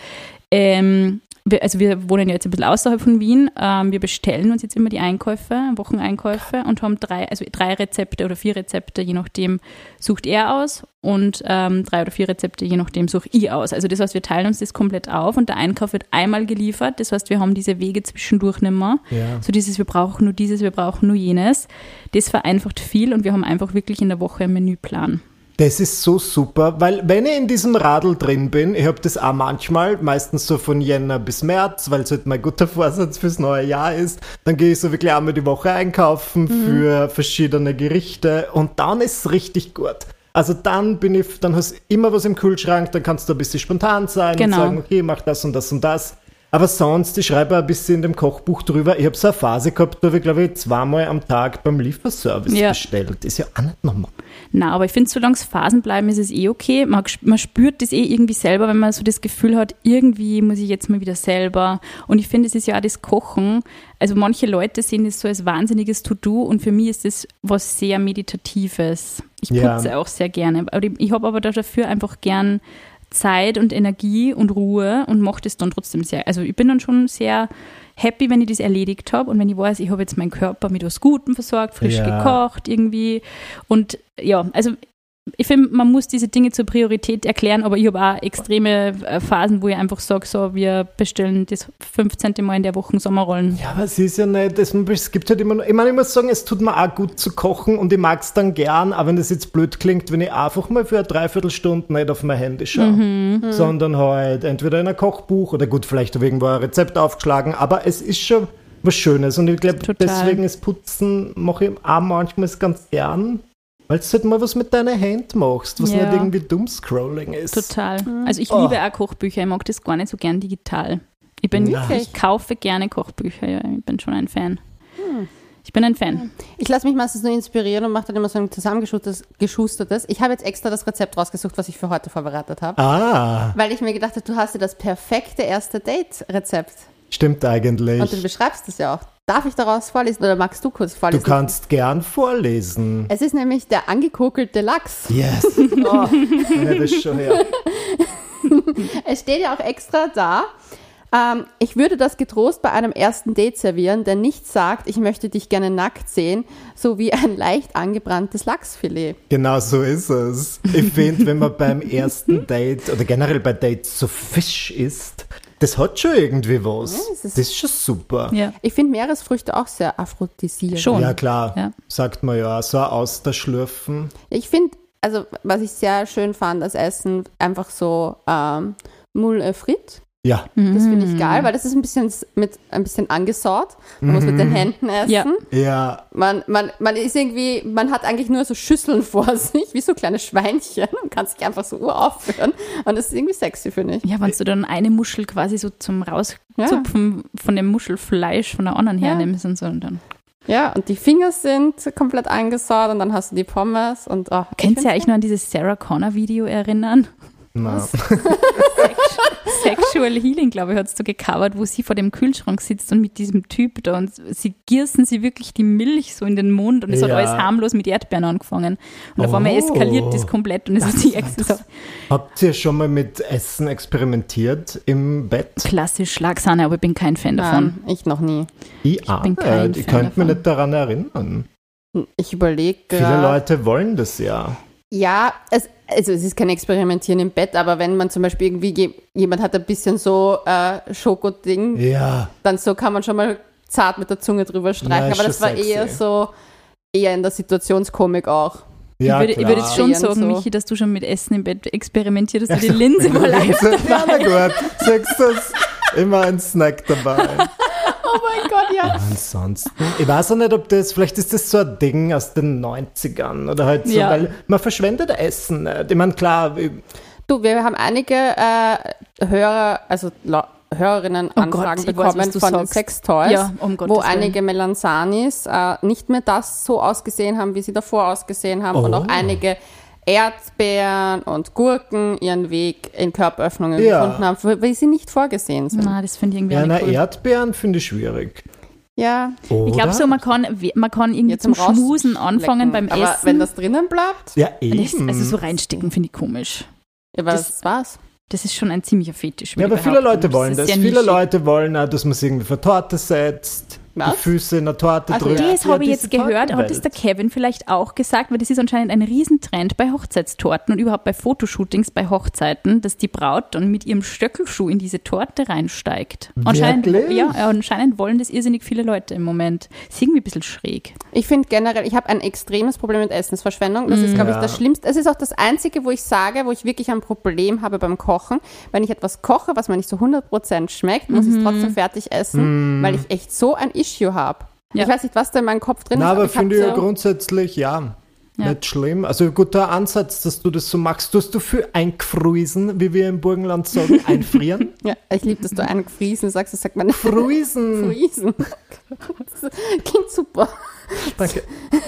ähm, Wir, also wir wohnen ja jetzt ein bisschen außerhalb von Wien. Ähm, wir bestellen uns jetzt immer die Einkäufe, Wocheneinkäufe und haben drei, also drei Rezepte oder vier Rezepte, je nachdem sucht er aus und ähm, drei oder vier Rezepte, je nachdem suche ich aus. Also das heißt, wir teilen uns das komplett auf und der Einkauf wird einmal geliefert. Das heißt, wir haben diese Wege zwischendurch nicht mehr. Ja. So dieses, wir brauchen nur dieses, wir brauchen nur jenes. Das vereinfacht viel und wir haben einfach wirklich in der Woche einen Menüplan. Das ist so super, weil wenn ich in diesem Radl drin bin, ich habe das auch manchmal, meistens so von Jänner bis März, weil es halt mein guter Vorsatz fürs neue Jahr ist, dann gehe ich so wirklich einmal die Woche einkaufen mhm. für verschiedene Gerichte und dann ist es richtig gut. Also dann bin ich, dann hast du immer was im Kühlschrank, dann kannst du ein bisschen spontan sein genau. und sagen, okay, mach das und das und das. Aber sonst, ich schreibe ein bisschen in dem Kochbuch drüber, ich habe so eine Phase gehabt, da habe ich, glaube ich, zweimal am Tag beim Lieferservice ja. bestellt. Ist ja auch nicht normal. Nein, aber ich finde, solange es Phasen bleiben, ist es eh okay. Man, man spürt das eh irgendwie selber, wenn man so das Gefühl hat, irgendwie muss ich jetzt mal wieder selber. Und ich finde, es ist ja auch das Kochen. Also manche Leute sehen das so als wahnsinniges To-Do und für mich ist das was sehr Meditatives. Ich putze ja. auch sehr gerne. Ich habe aber dafür einfach gern Zeit und Energie und Ruhe und mache das dann trotzdem sehr. Also ich bin dann schon sehr happy, wenn ich das erledigt habe und wenn ich weiß, ich habe jetzt meinen Körper mit was Gutem versorgt, frisch ja. gekocht irgendwie und ja, also ich finde, man muss diese Dinge zur Priorität erklären, aber ich habe auch extreme Phasen, wo ich einfach sage, so, wir bestellen das fünfzehnte Mal in der Woche Sommerrollen. Ja, aber es ist ja nicht, es, es gibt halt immer, ich meine, ich muss sagen, es tut mir auch gut zu kochen und ich mag es dann gern, aber wenn das jetzt blöd klingt, wenn ich einfach mal für eine Dreiviertelstunde nicht auf mein Handy schaue, mhm. sondern halt entweder in ein Kochbuch oder gut, vielleicht habe ich irgendwo ein Rezept aufgeschlagen, aber es ist schon was Schönes und ich glaube, deswegen ist Putzen, mache ich auch manchmal ganz gern. Weil du halt mal was mit deiner Hand machst, was ja. nicht irgendwie Doomscrolling ist. Total. Also ich oh. liebe auch Kochbücher, ich mag das gar nicht so gern digital. Ich, bin, ich kaufe gerne Kochbücher, ja, ich bin schon ein Fan. Hm. Ich bin ein Fan. Ich lasse mich meistens nur inspirieren und mache dann immer so ein zusammengeschustertes. Ich habe jetzt extra das Rezept rausgesucht, was ich für heute vorbereitet habe. Ah. Weil ich mir gedacht habe, du hast ja das perfekte erste Date-Rezept. Stimmt eigentlich. Und du beschreibst es ja auch. Darf ich daraus vorlesen oder magst du kurz vorlesen? Du kannst gern vorlesen. Es ist nämlich der angekokelte Lachs. Yes. Oh, das schon her. Es steht ja auch extra da. Ähm, ich würde das getrost bei einem ersten Date servieren, der nicht sagt, ich möchte dich gerne nackt sehen, sowie ein leicht angebranntes Lachsfilet. Genau so ist es. Ich finde, wenn man beim ersten Date oder generell bei Dates so Fisch isst, das hat schon irgendwie was. Ja, das, ist das ist schon super. Ja. Ich finde Meeresfrüchte auch sehr aphrodisierend. Schon. Ja, klar. Ja. Sagt man ja. So ein Austerschlürfen. Ich finde, also was ich sehr schön fand, das Essen, einfach so ähm, Moule frites. Ja. Das finde ich geil, weil das ist ein bisschen mit ein bisschen angesaut. Man mm. muss mit den Händen essen. Ja. ja. Man, man, man ist irgendwie, man hat eigentlich nur so Schüsseln vor sich, wie so kleine Schweinchen und kann sich einfach so uraufführen. Und das ist irgendwie sexy, finde ich. Ja, wenn du dann eine Muschel quasi so zum Rauszupfen ja. von dem Muschelfleisch von der anderen ja. hernimmst und so und dann. Ja, und die Finger sind komplett eingesaut und dann hast du die Pommes und oh, kennst du ja eigentlich nur an dieses Sarah Connor Video erinnern? Nein. Sexual Healing, glaube ich, hat es so gecovert, wo sie vor dem Kühlschrank sitzt und mit diesem Typ da und sie gießen sie wirklich die Milch so in den Mund und es ja. hat alles harmlos mit Erdbeeren angefangen. Und oh. auf einmal eskaliert das komplett und es ist die extra. Habt ihr schon mal mit Essen experimentiert im Bett? Klassisch Schlagsahne, aber ich bin kein Fan davon. Nein, ich noch nie. Ich, ich bin kein Ich könnte mich nicht daran erinnern. Ich überlege. Viele Leute wollen das ja. Ja, es, also es ist kein Experimentieren im Bett, aber wenn man zum Beispiel irgendwie, je, jemand hat ein bisschen so äh, Schokoding, ja. dann so kann man schon mal zart mit der Zunge drüber streichen, ja, aber das war sexy. eher so, eher in der Situationskomik auch. Ja, ich würde, ich würde jetzt schon sagen, so. Michi, dass du schon mit Essen im Bett experimentierst, dass du die Linse mal live dabei. Ja, na gut, sagst du das? Immer ein Snack dabei. Oh Oh mein Gott, ja. Ansonsten, ich weiß auch nicht, ob das, vielleicht ist das so ein Ding aus den neunzigern oder halt so, Ja. weil man verschwendet Essen nicht. Ich meine, klar, Du, wir haben einige äh, Hörer, also La- Hörerinnen Oh Anfragen Gott, ich weiß, bekommen was du von sagst. Sextoys, Ja, um Gottes wo Willen. einige Melanzanis äh, nicht mehr das so ausgesehen haben, wie sie davor ausgesehen haben, Oh. und auch einige Erdbeeren und Gurken ihren Weg in Körperöffnungen Ja. gefunden haben, weil sie nicht vorgesehen sind. Na, das finde ich irgendwie ja, auch na, nicht cool. Erdbeeren finde ich schwierig. Ja, Oder? Ich glaube so, man kann, man kann irgendwie jetzt zum zum Schmusen anfangen beim Aber Essen. wenn das drinnen bleibt, Ja, Das- eben. also so reinstecken finde ich komisch. ja, aber Das- das war's. Das ist schon ein ziemlicher Fetisch. Ja, würde aber ich viele behaupten. Leute wollen das. ist sehr Viele nischig. Leute wollen auch, dass man es irgendwie vor Torte setzt, Was? die Füße in der Torte Also drückt. Das Ja, habe ich diese jetzt gehört, hat das der Tortenwelt. Kevin vielleicht auch gesagt, weil das ist anscheinend ein Riesentrend bei Hochzeitstorten und überhaupt bei Fotoshootings bei Hochzeiten, dass die Braut dann mit ihrem Stöckelschuh in diese Torte reinsteigt. Anscheinend, Wirklich? ja, anscheinend wollen das irrsinnig viele Leute im Moment. Ist irgendwie ein bisschen schräg. Ich finde generell, ich habe ein extremes Problem mit Essensverschwendung. Das ist, glaube ich, Ja. das Schlimmste. Es ist auch das Einzige, wo ich sage, wo ich wirklich ein Problem habe beim Kochen. Wenn ich etwas koche, was mir nicht so hundert Prozent schmeckt, muss ich es trotzdem fertig essen, weil ich echt so ein Issue habe. Ja. Ich weiß nicht, was da in meinem Kopf drin Na, ist. aber ich hab finde ich ja so, grundsätzlich, ja, Ja. nicht schlimm. Also guter Ansatz, dass du das so machst. Tust du viel eingefriesen, wie wir im Burgenland sagen, einfrieren? ja, ich liebe, dass du einen Friesen sagst. Das sagt man nicht. Friesen. Friesen. Das klingt super. Danke.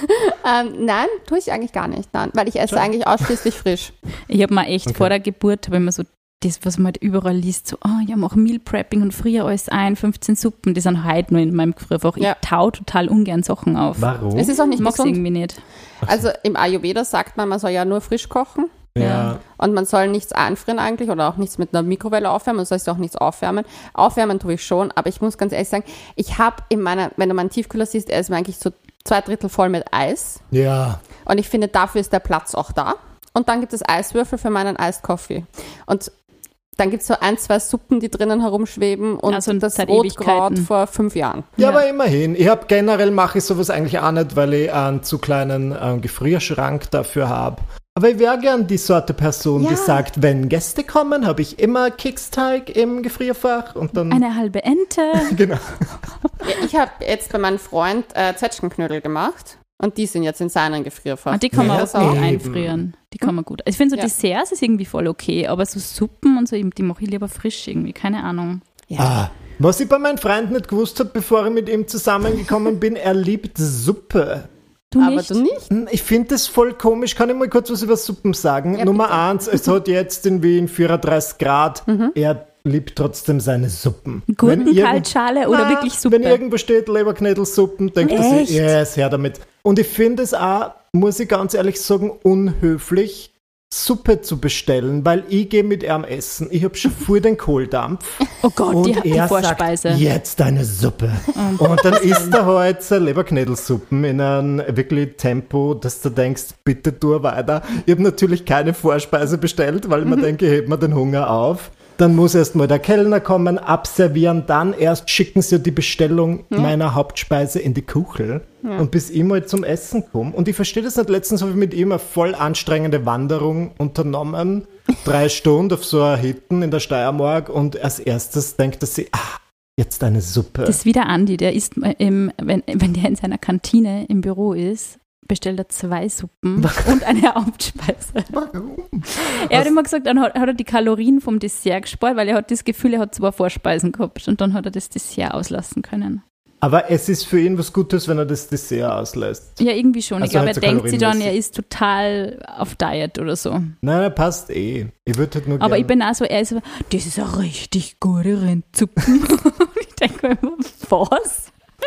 Ähm, nein, tue ich eigentlich gar nicht. Nein, weil ich esse eigentlich ausschließlich frisch. Ich habe mir echt Okay. vor der Geburt, habe ich mir so das, was man halt überall liest, so, oh, ja, mach Meal Prepping und friere alles ein, fünfzehn Suppen, die sind heute nur in meinem Gefrierfach. Ja. Ich tau total ungern Sachen auf. Warum? Es ist auch Ich nicht mag es gesund. irgendwie nicht. Also im Ayurveda sagt man, man soll ja nur frisch kochen. ja. Und man soll nichts einfrieren eigentlich oder auch nichts mit einer Mikrowelle aufwärmen. Man soll sich auch nichts aufwärmen. Aufwärmen tue ich schon, aber ich muss ganz ehrlich sagen, ich habe in meiner, wenn du meinen Tiefkühler siehst, er ist mir eigentlich so zwei Drittel voll mit Eis. Ja. Und ich finde, dafür ist der Platz auch da. Und dann gibt es Eiswürfel für meinen Iced Coffee. Und dann gibt es so ein, zwei Suppen, die drinnen herumschweben und Also das seit Rotkraut Ewigkeiten. vor fünf Jahren. Ja, Ja. aber immerhin. Ich habe generell mache ich sowas eigentlich auch nicht, weil ich einen zu kleinen ähm, Gefrierschrank dafür habe. Aber ich wäre gern die Sorte Person, Ja. die sagt, wenn Gäste kommen, habe ich immer Keksteig im Gefrierfach und dann. Eine halbe Ente. Genau. Ja, ich habe jetzt bei meinem Freund äh, Zwetschgenknödel gemacht und die sind jetzt in seinem Gefrierfach. Und die kann man Ja, auch gut eben. einfrieren. Die kann man gut. Ich finde so Ja. Desserts ist irgendwie voll okay, aber so Suppen und so, die mache ich lieber frisch irgendwie, keine Ahnung. Ah, was ich bei meinem Freund nicht gewusst habe, bevor ich mit ihm zusammengekommen bin, er liebt Suppe. Du Aber nicht? du nicht? Hm, Ich finde das voll komisch. Kann ich mal kurz was über Suppen sagen? Ja, Nummer bitte. eins, es hat jetzt in Wien vierunddreißig Grad. Mhm. Er liebt trotzdem seine Suppen. Wenn Gurken, irgend- Kaltschale oder Na, wirklich Suppe? Wenn irgendwo steht Leberknädelsuppen, denkt er Echt? sich, yes, her damit. Und ich finde es auch, muss ich ganz ehrlich sagen, unhöflich, Suppe zu bestellen, weil ich gehe mit ihm essen. Ich habe schon voll den Kohldampf. Oh Gott, Und die, die er Vorspeise. sagt, jetzt eine Suppe. Und dann isst er halt so Leberknädelsuppen in einem wirklich Tempo, dass du denkst, bitte tu weiter. Ich habe natürlich keine Vorspeise bestellt, weil ich mir denke, heb mir den Hunger auf. Dann muss erst mal der Kellner kommen, abservieren, dann erst schicken sie die Bestellung meiner Hauptspeise in die Kuchel. Und bis ich mal zum Essen komme. Und ich verstehe das nicht, letztens habe ich mit ihm eine voll anstrengende Wanderung unternommen. Drei Stunden auf so einer Hütten in der Steiermark und als erstes denkt er sich, ah, jetzt eine Suppe. Das ist wieder Andi, der isst, im, wenn, wenn der in seiner Kantine im Büro ist, bestellt er zwei Suppen und eine Hauptspeise. Warum? Er hat immer gesagt, dann hat, hat er die Kalorien vom Dessert gespart, weil er hat das Gefühl, er hat zwei Vorspeisen gehabt und dann hat er das Dessert auslassen können. Aber es ist für ihn was Gutes, wenn er das Dessert auslässt. Ja, irgendwie schon. Also ich glaube, halt er so denkt sich dann, kalorienmäßig. er ist total auf Diet oder so. Nein, er passt eh. Ich würde halt nur Aber gern- ich bin auch so, er ist so, das ist eine richtig gute Rindsuppe. Ich denke mir immer, was?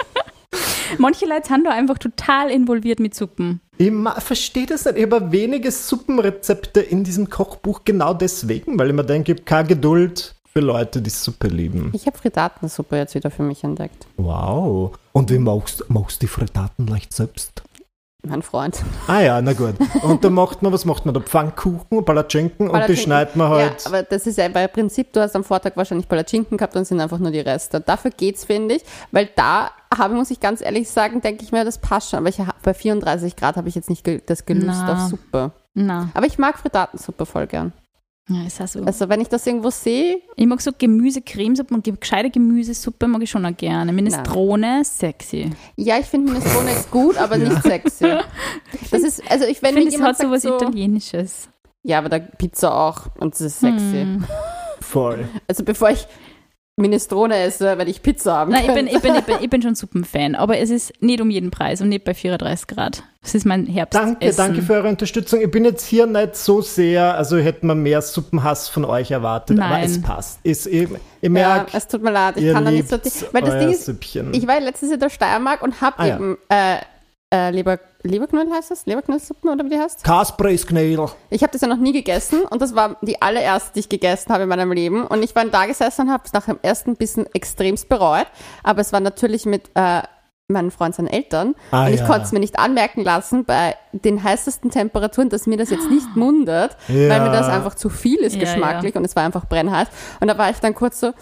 Manche Leute sind da einfach total involviert mit Suppen. Ich ma- verstehe das nicht. Ich habe wenige Suppenrezepte in diesem Kochbuch genau deswegen, weil ich mir denke, ich habe keine Geduld für Leute, die Suppe lieben. Ich habe Frittatensuppe jetzt wieder für mich entdeckt. Wow. Und wie magst, magst du die Frittaten leicht selbst? Mein Freund. Ah ja, na gut. Und da macht man, was macht man da? Pfannkuchen, Palatschinken und die Palatschinken. schneidet man halt. Ja, aber das ist ja bei Prinzip, du hast am Vortag wahrscheinlich Palatschinken gehabt, dann sind einfach nur die Reste. Dafür geht's, finde ich, weil da habe, muss ich ganz ehrlich sagen, denke ich mir, das passt schon. Aber ich, hab- bei vierunddreißig Grad habe ich jetzt nicht ge- das Gelust Na. auf Suppe. Na, Aber ich mag Frittatensuppe voll gern. Ja, ist auch so. Also wenn ich das irgendwo sehe. Ich mag so Gemüse-Cremesuppe und gescheite Gemüsesuppe mag ich schon auch gerne. Minestrone, Nein. sexy. Ja, ich finde Minestrone ist gut, aber ja. nicht sexy. Das ist, also ich, wenn ich mir finde, es hat so was so, Italienisches. Ja, aber da Pizza auch und es ist sexy. Hm. Voll. Also bevor ich Minestrone esse, wenn ich Pizza haben Nein, ich bin, ich, bin, ich, bin, ich bin schon Suppenfan, aber es ist nicht um jeden Preis und nicht bei vierunddreißig Grad. Das ist mein Herbstessen. Danke, danke für eure Unterstützung. Ich bin jetzt hier nicht so sehr, also hätte man mehr Suppenhass von euch erwartet, Nein. aber es passt. Ist, ich, ich merke, ja, es tut mir leid, ich kann da nicht so... Weil das Ding ist, Süppchen. ich war letztes Jahr in der Steiermark und habe Ah, eben äh, äh, Leber, Leberknödel heißt das? Leberknödelsuppen oder wie die heißt? Kaspressknödel. Ich habe das ja noch nie gegessen und das war die allererste, die ich gegessen habe in meinem Leben. Und ich war da gesessen und habe es nach dem ersten Bissen extremst bereut. Aber es war natürlich mit äh, meinem Freund seinen Eltern. Ah, und ich ja. konnte es mir nicht anmerken lassen bei den heißesten Temperaturen, dass mir das jetzt nicht mundert, Ja. weil mir das einfach zu viel ist Ja, geschmacklich und es war einfach brennheiß. Und da war ich dann kurz so,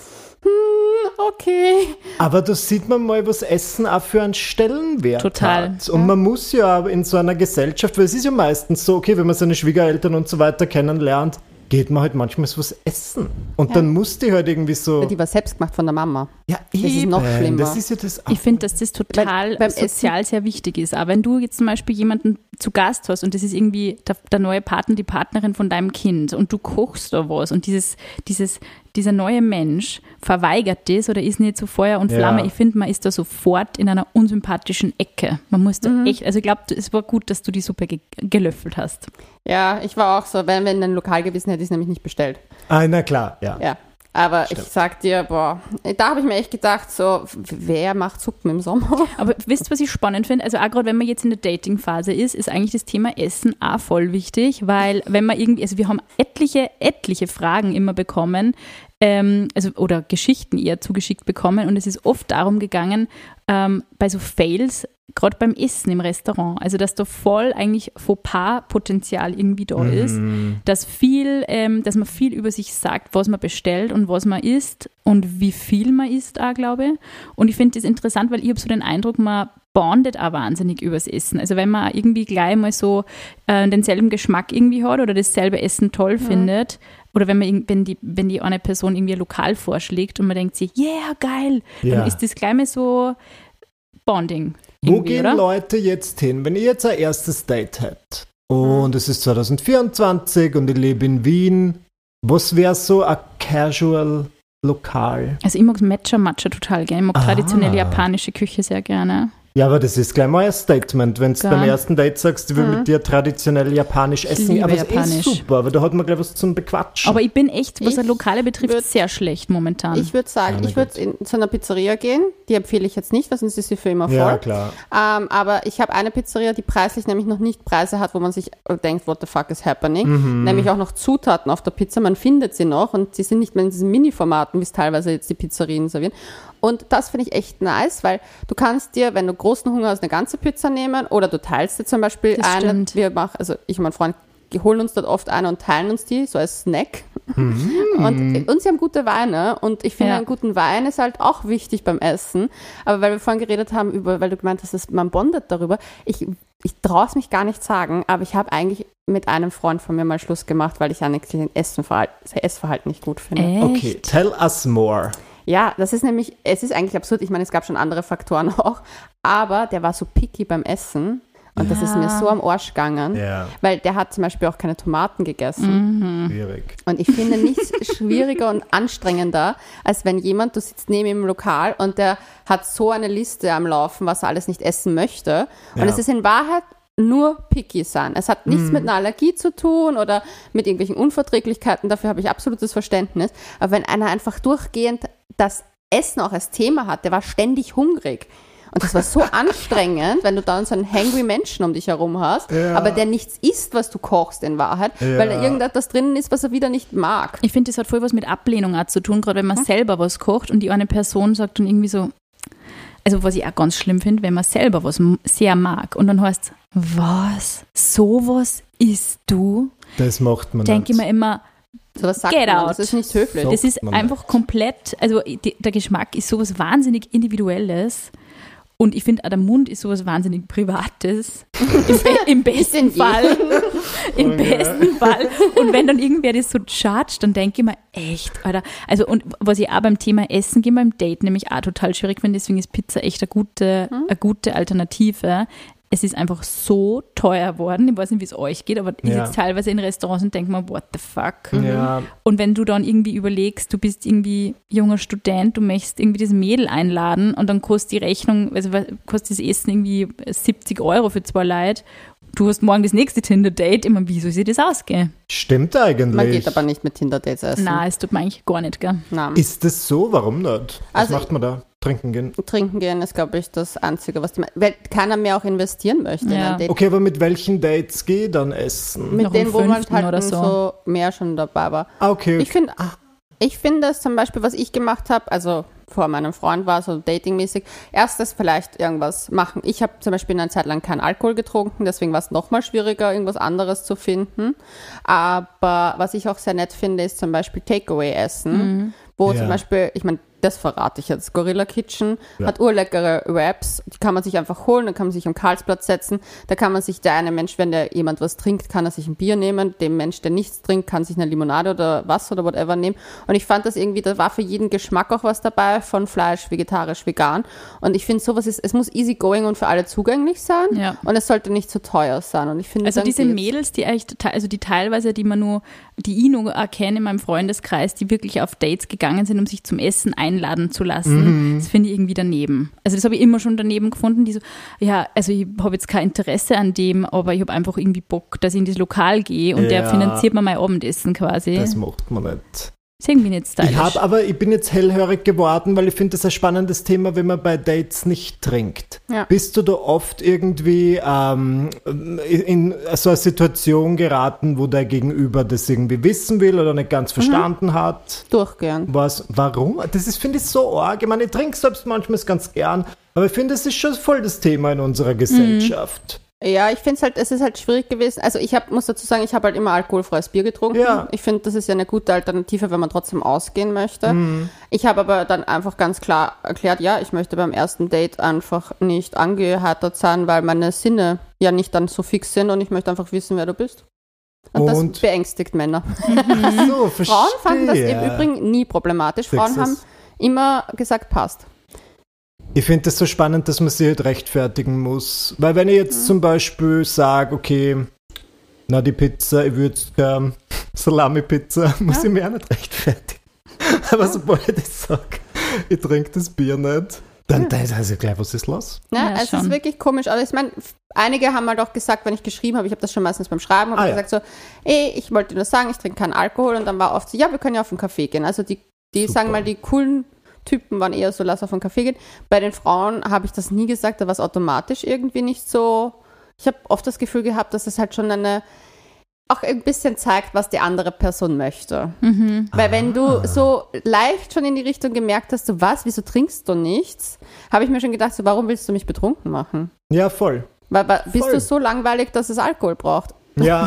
hm, okay. Aber da sieht man mal, was Essen auch für einen Stellenwert Total. hat. Und man muss ja in so einer Gesellschaft, weil es ist ja meistens so, okay, wenn man seine Schwiegereltern und so weiter kennenlernt, geht man halt manchmal so was essen. Und Ja. dann muss die halt irgendwie so... Die war selbst gemacht von der Mama. Ja, Das ist noch schlimmer. Das ist ja das Ich finde, dass das total Weil beim sozial Essen- sehr wichtig ist. Aber wenn du jetzt zum Beispiel jemanden zu Gast hast und das ist irgendwie der, der neue Partner, die Partnerin von deinem Kind und du kochst da was und dieses, dieses, dieser neue Mensch verweigert das oder ist nicht so Feuer und Ja. Flamme, ich finde, man ist da sofort in einer unsympathischen Ecke. Man muss da Mhm. echt, also ich glaube, es war gut, dass du die Suppe ge gelöffelt hast. Ja, ich war auch so, wenn wir in ein Lokal gewesen, hätte ich es nämlich nicht bestellt. Ah, na klar, ja. Ja. Aber Stimmt. ich sag dir, boah, da habe ich mir echt gedacht, so, wer macht Suppen im Sommer? Aber wisst ihr, was ich spannend finde? Also auch gerade wenn man jetzt in der Dating-Phase ist, ist eigentlich das Thema Essen auch voll wichtig, weil wenn man irgendwie, also wir haben etliche, etliche Fragen immer bekommen, ähm, also oder Geschichten eher zugeschickt bekommen und es ist oft darum gegangen, ähm, bei so Fails, gerade beim Essen im Restaurant, also dass da voll eigentlich Fauxpas-Potenzial irgendwie da ist, dass viel, ähm, dass man viel über sich sagt, was man bestellt und was man isst und wie viel man isst auch, glaube ich. Und ich finde das interessant, weil ich habe so den Eindruck, man bondet auch wahnsinnig übers Essen. Also wenn man irgendwie gleich mal so äh, denselben Geschmack irgendwie hat oder dasselbe Essen toll findet, oder wenn man irg- wenn die, wenn die eine Person irgendwie ein Lokal vorschlägt und man denkt sich, yeah, geil, Ja. dann ist das gleich mal so Bonding. Wo irgendwie, gehen oder? Leute jetzt hin, wenn ihr jetzt ein erstes Date habt und es ist zwanzig vierundzwanzig und ich lebe in Wien, was wäre so ein casual Lokal? Also ich mag Matcha Matcha total gerne. Ich mag Ah. traditionelle japanische Küche sehr gerne. Ja, aber das ist gleich mal ein Statement, wenn du Gell. beim ersten Date sagst, ich will mit dir traditionell japanisch essen. liebe Aber es ist Japanisch. super, aber da hat man gleich was zum Bequatschen. Aber ich bin echt, was Ich das Lokale betrifft, würd- sehr schlecht momentan. Ich würde sagen, Ja, na ich würde in zu einer Pizzeria gehen. Die empfehle ich jetzt nicht, weil sonst ist sie für immer voll. ja, klar. Ähm, aber ich habe eine Pizzeria, die preislich nämlich noch nicht Preise hat, wo man sich denkt, what the fuck is happening? Mhm. Nämlich auch noch Zutaten auf der Pizza. Man findet sie noch und sie sind nicht mehr in diesen Mini-Formaten, wie es teilweise jetzt die Pizzerien servieren. Und das finde ich echt nice, weil du kannst dir, wenn du großen Hunger hast, eine ganze Pizza nehmen oder du teilst dir zum Beispiel Das eine. stimmt. Wir machen, also ich und mein Freund holen uns dort oft eine und teilen uns die, so als Snack. Und, und sie haben gute Weine und ich finde, Ja. einen guten Wein ist halt auch wichtig beim Essen. Aber weil wir vorhin geredet haben, über, weil du gemeint hast, dass man bondet darüber, ich, ich traue es mich gar nicht sagen, aber ich habe eigentlich mit einem Freund von mir mal Schluss gemacht, weil ich eigentlich sein Essverhalten, sein Essverhalten nicht gut finde. Echt? Okay, tell us more. Ja, das ist nämlich, es ist eigentlich absurd. Ich meine, es gab schon andere Faktoren auch, aber der war so picky beim Essen und das ist mir so am Arsch gegangen, Ja, weil der hat zum Beispiel auch keine Tomaten gegessen. schwierig. Und ich finde nichts schwieriger und anstrengender, als wenn jemand, du sitzt neben ihm im Lokal und der hat so eine Liste am Laufen, was er alles nicht essen möchte. Und Ja. es ist in Wahrheit nur picky sein. Es hat nichts mit einer Allergie zu tun oder mit irgendwelchen Unverträglichkeiten. Dafür habe ich absolutes Verständnis. Aber wenn einer einfach durchgehend das Essen auch als Thema hat, der war ständig hungrig. Und das war so anstrengend, wenn du dann so einen hangry Menschen um dich herum hast, Ja. aber der nichts isst, was du kochst in Wahrheit, Ja. weil da irgendetwas drinnen ist, was er wieder nicht mag. Ich finde, das hat voll was mit Ablehnung auch zu tun, gerade wenn man selber was kocht und die eine Person sagt dann irgendwie so, also was ich auch ganz schlimm finde, wenn man selber was m- sehr mag und dann heißt was, sowas isst du? Das macht man Denke ich nicht. mir immer, So was sagt Get man, out. das ist nicht höflich. So. das ist man einfach komplett, also die, der Geschmack ist sowas wahnsinnig Individuelles Und ich finde, auch der Mund ist sowas wahnsinnig Privates. Im, Be- im besten Fall. Im Okay. besten Fall. Und wenn dann irgendwer das so chargt, dann denke ich mir, echt, Alter. Also, und was ich auch beim Thema Essen gehe, beim Date nämlich auch total schwierig finde, deswegen ist Pizza echt eine gute, Hm? eine gute Alternative. Es ist einfach so teuer geworden. Ich weiß nicht, wie es euch geht, aber ich Ja. sitze teilweise in Restaurants und denke mir, what the fuck? Ja, Und wenn du dann irgendwie überlegst, du bist irgendwie junger Student, du möchtest irgendwie das Mädel einladen und dann kostet die Rechnung, also was- kostet das Essen irgendwie siebzig Euro für zwei Leute. Du hast morgen das nächste Tinder-Date. Ich meine, wie soll sich das ausgehen? stimmt eigentlich. Man geht aber nicht mit Tinder-Dates essen. Nein, es tut mir eigentlich gar nicht, gell? Nein. Ist das so? Warum nicht? Was Also macht man da? Trinken gehen? Trinken gehen ist, glaube ich, das Einzige, was die, weil keiner mehr auch investieren möchte in Ja. ein Date. Okay, aber mit welchen Dates geh dann essen? Mit Noch denen, um wo man fünften halt oder so. so. mehr schon dabei war. Ah, okay. Ich finde, ich finde es zum Beispiel, was ich gemacht habe, also vor meinem Freund war so datingmäßig, erstes vielleicht irgendwas machen. Ich habe zum Beispiel eine Zeit lang keinen Alkohol getrunken, deswegen war es nochmal schwieriger, irgendwas anderes zu finden. Aber was ich auch sehr nett finde, ist zum Beispiel Takeaway essen, wo Ja. zum Beispiel, ich meine, das verrate ich jetzt. Gorilla Kitchen Ja. hat urleckere Wraps, die kann man sich einfach holen, dann kann man sich am Karlsplatz setzen, da kann man sich, der eine Mensch, wenn der jemand was trinkt, kann er sich ein Bier nehmen, dem Mensch, der nichts trinkt, kann sich eine Limonade oder was oder whatever nehmen. Und ich fand das irgendwie, da war für jeden Geschmack auch was dabei, von Fleisch, vegetarisch, vegan. Und ich finde sowas ist, es muss easy going und für alle zugänglich sein Ja. und es sollte nicht zu teuer sein. Und ich finde, Also dann diese geht's. Mädels, die echt, te- also die teilweise, die man nur, die ich nur erkenne in meinem Freundeskreis, die wirklich auf Dates gegangen sind, um sich zum Essen einladen zu lassen, das finde ich irgendwie daneben. Also das habe ich immer schon daneben gefunden, die so, ja, also ich habe jetzt kein Interesse an dem, aber ich habe einfach irgendwie Bock, dass ich in das Lokal gehe und der Ja. finanziert mir mein Abendessen quasi. Das Das macht man nicht. ist irgendwie nicht stylisch. Ich habe aber, ich bin jetzt hellhörig geworden, weil ich finde das ein spannendes Thema, wenn man bei Dates nicht trinkt. Ja. Bist du da oft irgendwie ähm, in so eine Situation geraten, wo der Gegenüber das irgendwie wissen will oder nicht ganz verstanden hat? Durchgehen. Was, warum? Das ist, finde ich, so arg. Ich meine, ich trinke selbst manchmal ganz gern, aber ich finde, das ist schon voll das Thema in unserer Gesellschaft. Ja, ich finde es halt, es ist halt schwierig gewesen. Also ich hab, muss dazu sagen, ich habe halt immer alkoholfreies Bier getrunken. Ja. Ich finde, das ist ja eine gute Alternative, wenn man trotzdem ausgehen möchte. Mhm. Ich habe aber dann einfach ganz klar erklärt, ja, ich möchte beim ersten Date einfach nicht angeheitert sein, weil meine Sinne ja nicht dann so fix sind und ich möchte einfach wissen, wer du bist. Und, Und- das beängstigt Männer. Ach so, verstehe. Frauen fanden das im Übrigen nie problematisch. Frauen Sexes. haben immer gesagt, passt. Ich finde das so spannend, dass man sich halt rechtfertigen muss. Weil wenn ich jetzt zum Beispiel sage, okay, na die Pizza, ich würde ähm, Salami-Pizza, muss ich mir auch nicht rechtfertigen. Aber sobald ich sage, ich trinke das Bier nicht, dann ja. ist also gleich, was ist los? Ja, Ja, es schon. ist wirklich komisch. Aber ich meine, einige haben halt auch gesagt, wenn ich geschrieben habe, ich habe das schon meistens beim Schreiben, habe Ah, ich ja. gesagt so, ey, ich wollte nur sagen, ich trinke keinen Alkohol. Und dann war oft so, ja, wir können ja auf einen Kaffee gehen. Also die, die Super. sagen mal, die coolen Typen waren eher so, lass auf einen Kaffee gehen. Bei den Frauen habe ich das nie gesagt, da war es automatisch irgendwie nicht so. Ich habe oft das Gefühl gehabt, dass es halt schon eine, auch ein bisschen zeigt, was die andere Person möchte. Mhm. Weil wenn du so leicht schon in die Richtung gemerkt hast, so was, wieso trinkst du nichts, habe ich mir schon gedacht, so warum willst du mich betrunken machen? Ja, voll. Weil, weil bist Voll. du so langweilig, dass es Alkohol braucht? Ja,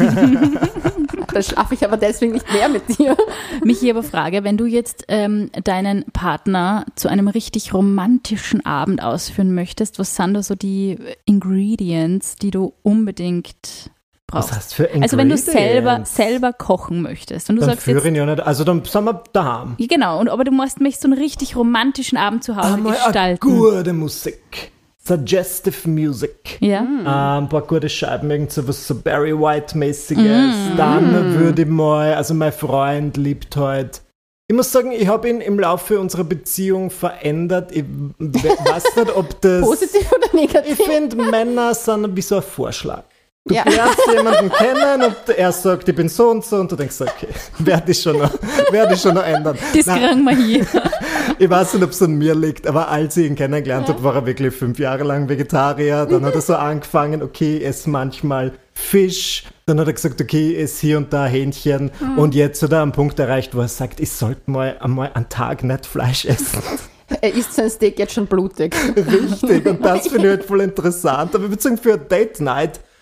Dann schlafe ich aber deswegen nicht mehr mit dir. Michi, aber Frage, wenn du jetzt ähm, deinen Partner zu einem richtig romantischen Abend ausführen möchtest, was sind da so die Ingredients, die du unbedingt brauchst? was hast du für Ingredients? Also wenn du selber, selber kochen möchtest und du Dann sagst jetzt, führe ich ja nicht, also dann sind wir daheim. ja, genau, und, aber du musst mich so einen richtig romantischen Abend zu Hause Einmal eine gestalten. gute Musik. Suggestive Music. Ja? Hm. Ähm, ein paar gute Scheiben, irgend so was so Barry White-mäßiges. Mm. Dann würde ich mal, also mein Freund liebt halt. Ich muss sagen, ich habe ihn im Laufe unserer Beziehung verändert. Ich we- weiß nicht, ob das. Positiv oder Ich negativ? finde, Männer sind wie so ein Vorschlag. Du Ja. lernst jemanden kennen und er sagt, ich bin so und so und du denkst, okay, werde ich schon noch, werde ich schon noch ändern. Das Nein, kriegen wir hier. ich weiß nicht, ob es an mir liegt, aber als ich ihn kennengelernt habe, war er wirklich fünf Jahre lang Vegetarier. Dann hat er so angefangen, okay, ich esse manchmal Fisch. Dann hat er gesagt, okay, ich esse hier und da Hähnchen. Und jetzt hat er einen Punkt erreicht, wo er sagt, ich sollte mal einmal einen Tag nicht Fleisch essen. Er isst sein Steak jetzt schon blutig. Richtig. Und das finde ich halt voll interessant. Aber beziehungsweise für eine Date Night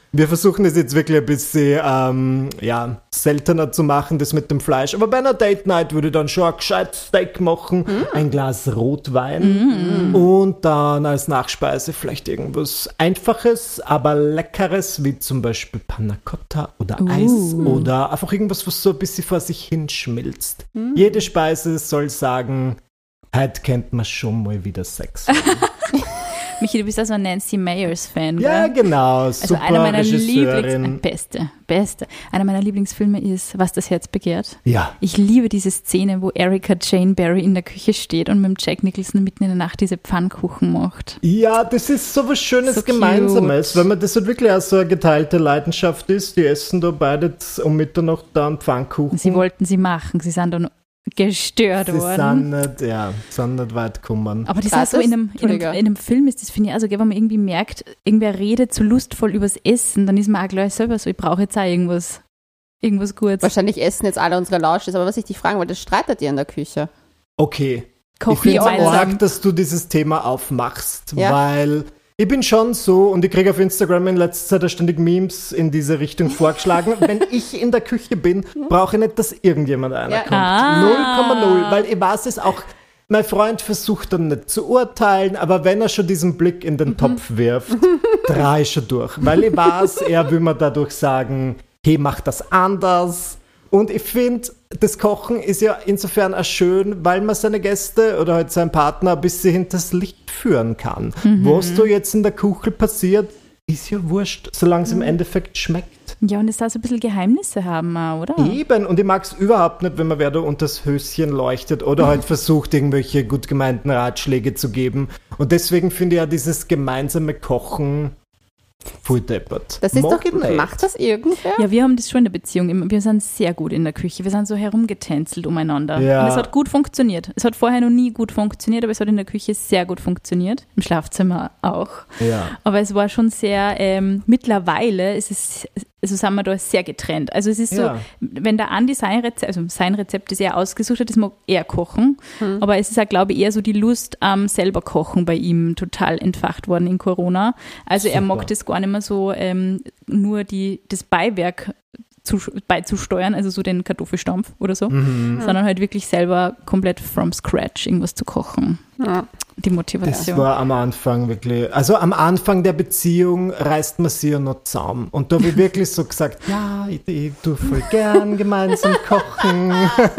Wir versuchen das jetzt wirklich ein bisschen ähm, ja, seltener zu machen, das mit dem Fleisch. Aber bei einer Date Night würde ich dann schon ein gescheites Steak machen, mm. ein Glas Rotwein mm. und dann als Nachspeise vielleicht irgendwas Einfaches, aber Leckeres, wie zum Beispiel Panna Cotta oder uh. Eis oder einfach irgendwas, was so ein bisschen vor sich hinschmilzt. Mm. Jede Speise soll sagen, heute kennt man schon mal wieder Sex. Michi, du bist also ein Nancy Meyers-Fan, Ja, gell? genau. Super also einer meiner Regisseurin. Lieblings... Beste, beste. Einer meiner Lieblingsfilme ist Was das Herz begehrt. Ja. Ich liebe diese Szene, wo Erika Jane Barry in der Küche steht und mit dem Jack Nicholson mitten in der Nacht diese Pfannkuchen macht. Ja, das ist so was Schönes So Gemeinsames, weil man das halt wirklich auch so eine geteilte Leidenschaft ist. Die essen da beide um Mitternacht da einen Pfannkuchen. Sie wollten sie machen, sie sind dann gestört Sie worden. sind nicht, ja, sind nicht weit gekommen. Aber das ist so in einem, in, einem, in einem Film ist das, finde ich, also wenn man irgendwie merkt, irgendwer redet so lustvoll übers Essen, dann ist man auch gleich selber so, ich brauche jetzt auch irgendwas, irgendwas Gutes. Wahrscheinlich essen jetzt alle unsere Lausches, aber was ich dich fragen wollte, streitet ihr in der Küche? Okay. Kochen ich finde es gemeinsam. arg, dass du dieses Thema aufmachst, Ja. weil ich bin schon so, und ich kriege auf Instagram in letzter Zeit ständig Memes in diese Richtung vorgeschlagen. Wenn ich in der Küche bin, brauche ich nicht, dass irgendjemand einer Ja. kommt. Ah. null Komma null, weil ich weiß es auch, mein Freund versucht dann nicht zu urteilen, aber wenn er schon diesen Blick in den Topf wirft, drei schon durch. Weil ich weiß, er will mir dadurch sagen, hey, mach das anders. Und ich finde, das Kochen ist ja insofern auch schön, weil man seine Gäste oder halt seinen Partner ein bisschen hinters Licht führen kann. Mhm. Was da jetzt in der Küche passiert, ist ja wurscht, solange es im Endeffekt schmeckt. Ja, und es darf so ein bisschen Geheimnisse haben auch, oder? Eben, und ich mag es überhaupt nicht, wenn man wer da unters Höschen leuchtet oder halt versucht, irgendwelche gut gemeinten Ratschläge zu geben. Und deswegen finde ich ja dieses gemeinsame Kochen voll deppert. Das ist Mag doch, ich nicht. macht das irgendwer? Ja, wir haben das schon in der Beziehung. immer- Wir sind sehr gut in der Küche. Wir sind so herumgetänzelt umeinander. Ja. Und es hat gut funktioniert. Es hat vorher noch nie gut funktioniert, aber es hat in der Küche sehr gut funktioniert. Im Schlafzimmer auch. Ja. Aber es war schon sehr, ähm, mittlerweile ist es, also sind wir da sehr getrennt. Also es ist so, Ja. wenn der Andi sein Rezept, also sein Rezept, das er ausgesucht hat, das mag er kochen. Hm. Aber es ist auch, glaube ich, eher so die Lust am selber Kochen bei ihm total entfacht worden in Corona. Also er Super. mag das gar nicht mehr so, ähm, nur die, das Beiwerk zu, beizusteuern, also so den Kartoffelstampf oder so, Mhm. sondern halt wirklich selber komplett from scratch irgendwas zu kochen. Ja. Die Das Motivation. war am Anfang wirklich, also am Anfang der Beziehung reißt man sich ja noch zusammen. Und da habe ich wirklich so gesagt, ja, ich, ich tue voll gern gemeinsam kochen.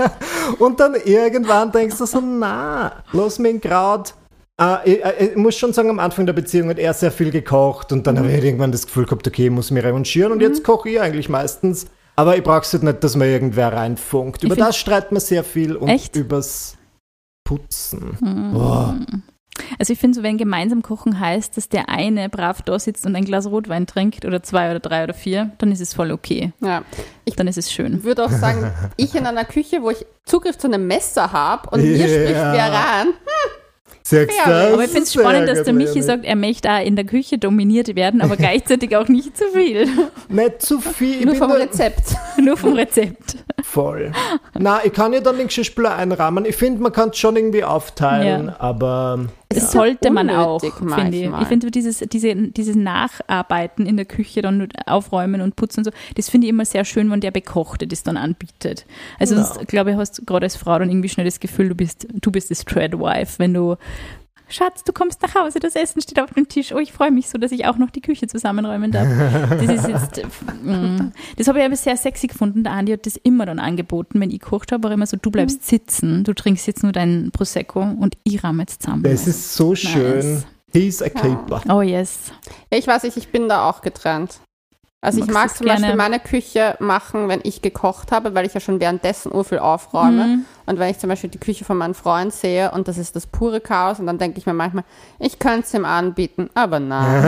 Und dann irgendwann denkst du so, na, lass mich gerade. Äh, ich, ich muss schon sagen, am Anfang der Beziehung hat er sehr viel gekocht und dann habe ich irgendwann das Gefühl gehabt, okay, ich muss mich revanchieren und jetzt koche ich eigentlich meistens. Aber ich brauche es halt nicht, dass mir irgendwer reinfunkt. Über find- das streiten wir sehr viel und Echt? übers Putzen. Mhm. Boah. Also ich finde so, wenn gemeinsam kochen heißt, dass der eine brav da sitzt und ein Glas Rotwein trinkt oder zwei oder drei oder vier, dann ist es voll okay. Ja. Dann ist es schön. Ich würde auch sagen, ich in einer Küche, wo ich Zugriff zu einem Messer habe und mir Ja. spricht wer ran, Sagst du Ja, das? Aber ich finde es Sehr spannend, dass der gut, Michi Leonie. sagt, er möchte auch in der Küche dominiert werden, aber gleichzeitig auch nicht zu viel. Nicht zu viel. Ich nur bin vom da- Rezept. Nur vom Rezept. Voll. Na, ich kann ja dann den Geschirrspüler einrahmen. Ich finde, man kann es schon irgendwie aufteilen, Ja. aber Das Ja. sollte man auch, Unnötig finde ich. manchmal. Ich finde dieses, diese, dieses Nacharbeiten in der Küche, dann mit aufräumen und putzen und so, das finde ich immer sehr schön, wenn der Bekochte das dann anbietet. Also Ja. sonst, glaube ich, hast du gerade als Frau dann irgendwie schnell das Gefühl, du bist, du bist das Treadwife, wenn du Schatz, du kommst nach Hause, das Essen steht auf dem Tisch. Oh, ich freue mich so, dass ich auch noch die Küche zusammenräumen darf. Das ist jetzt, mm, das habe ich aber sehr sexy gefunden. Der Andi hat das immer dann angeboten, wenn ich gekocht habe, war immer so, du bleibst sitzen, du trinkst jetzt nur deinen Prosecco und ich ramme jetzt zusammen. das ist so schön. Nice. He's a keeper. Oh yes. Ja, ich weiß nicht, ich bin da auch getrennt. Also ich Magst mag du's zum Beispiel gerne? meine Küche machen, wenn ich gekocht habe, weil ich ja schon währenddessen urviel aufräume. Mhm. Und wenn ich zum Beispiel die Küche von meinem Freund sehe und das ist das pure Chaos und dann denke ich mir manchmal, ich könnte es ihm anbieten, aber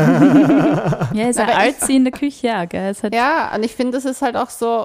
nein. Ja, ist Aber ein ich- Artsy in der Küche, ja, gell? Es hat, Ja, und ich finde, das ist halt auch so,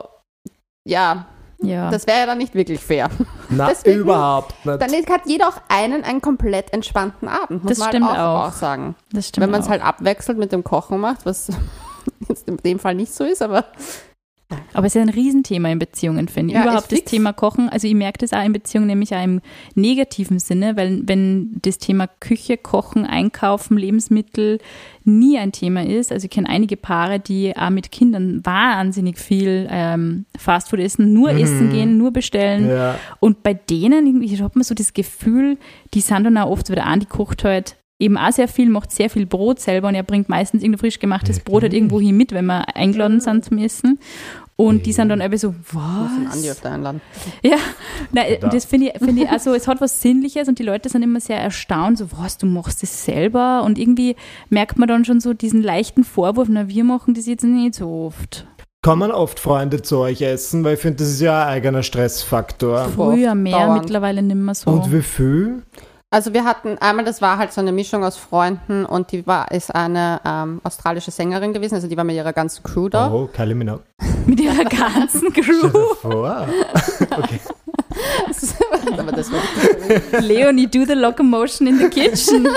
ja, ja. das wäre ja dann nicht wirklich fair. Na, Deswegen- überhaupt nicht. Dann hat jeder auch einen einen komplett entspannten Abend, muss Das man stimmt halt auch, auch. auch sagen. das stimmt Wenn man es auch. halt abwechselt mit dem Kochen macht, was jetzt in dem Fall nicht so ist, aber Aber es ist ja ein Riesenthema in Beziehungen, finde ich. Ja, Überhaupt das fix. Thema Kochen. Also ich merke das auch in Beziehungen, nämlich auch im negativen Sinne, weil wenn das Thema Küche, Kochen, Einkaufen, Lebensmittel nie ein Thema ist. Also ich kenne einige Paare, die auch mit Kindern wahnsinnig viel ähm, Fastfood essen, nur Mhm. essen gehen, nur bestellen. Ja. Und bei denen irgendwie hat man so das Gefühl, die sind dann auch oft wieder an, die kocht halt eben auch sehr viel, macht sehr viel Brot selber und er bringt meistens irgendein frisch gemachtes Brot halt irgendwo hin mit, wenn wir eingeladen sind zum Essen. Und die sind dann einfach so, Muss den was? Andi öfter einladen. Ja, nein, Da. das finde ich, finde ich, also es hat was Sinnliches und die Leute sind immer sehr erstaunt, so, was, du machst das selber? Und irgendwie merkt man dann schon so diesen leichten Vorwurf, na, wir machen das jetzt nicht so oft. Kommen oft Freunde zu euch essen, weil ich finde, das ist ja ein eigener Stressfaktor. Früher mehr, dauernd. mittlerweile nicht mehr so. Und wie viel? Also wir hatten einmal, das war halt so eine Mischung aus Freunden und die war ist eine ähm, australische Sängerin gewesen, also die war mit ihrer ganzen Crew da. Oh, Kylie Minogue. Mit ihrer ganzen Crew. Vor. Okay. Aber das war Leonie, do the locomotion in the kitchen.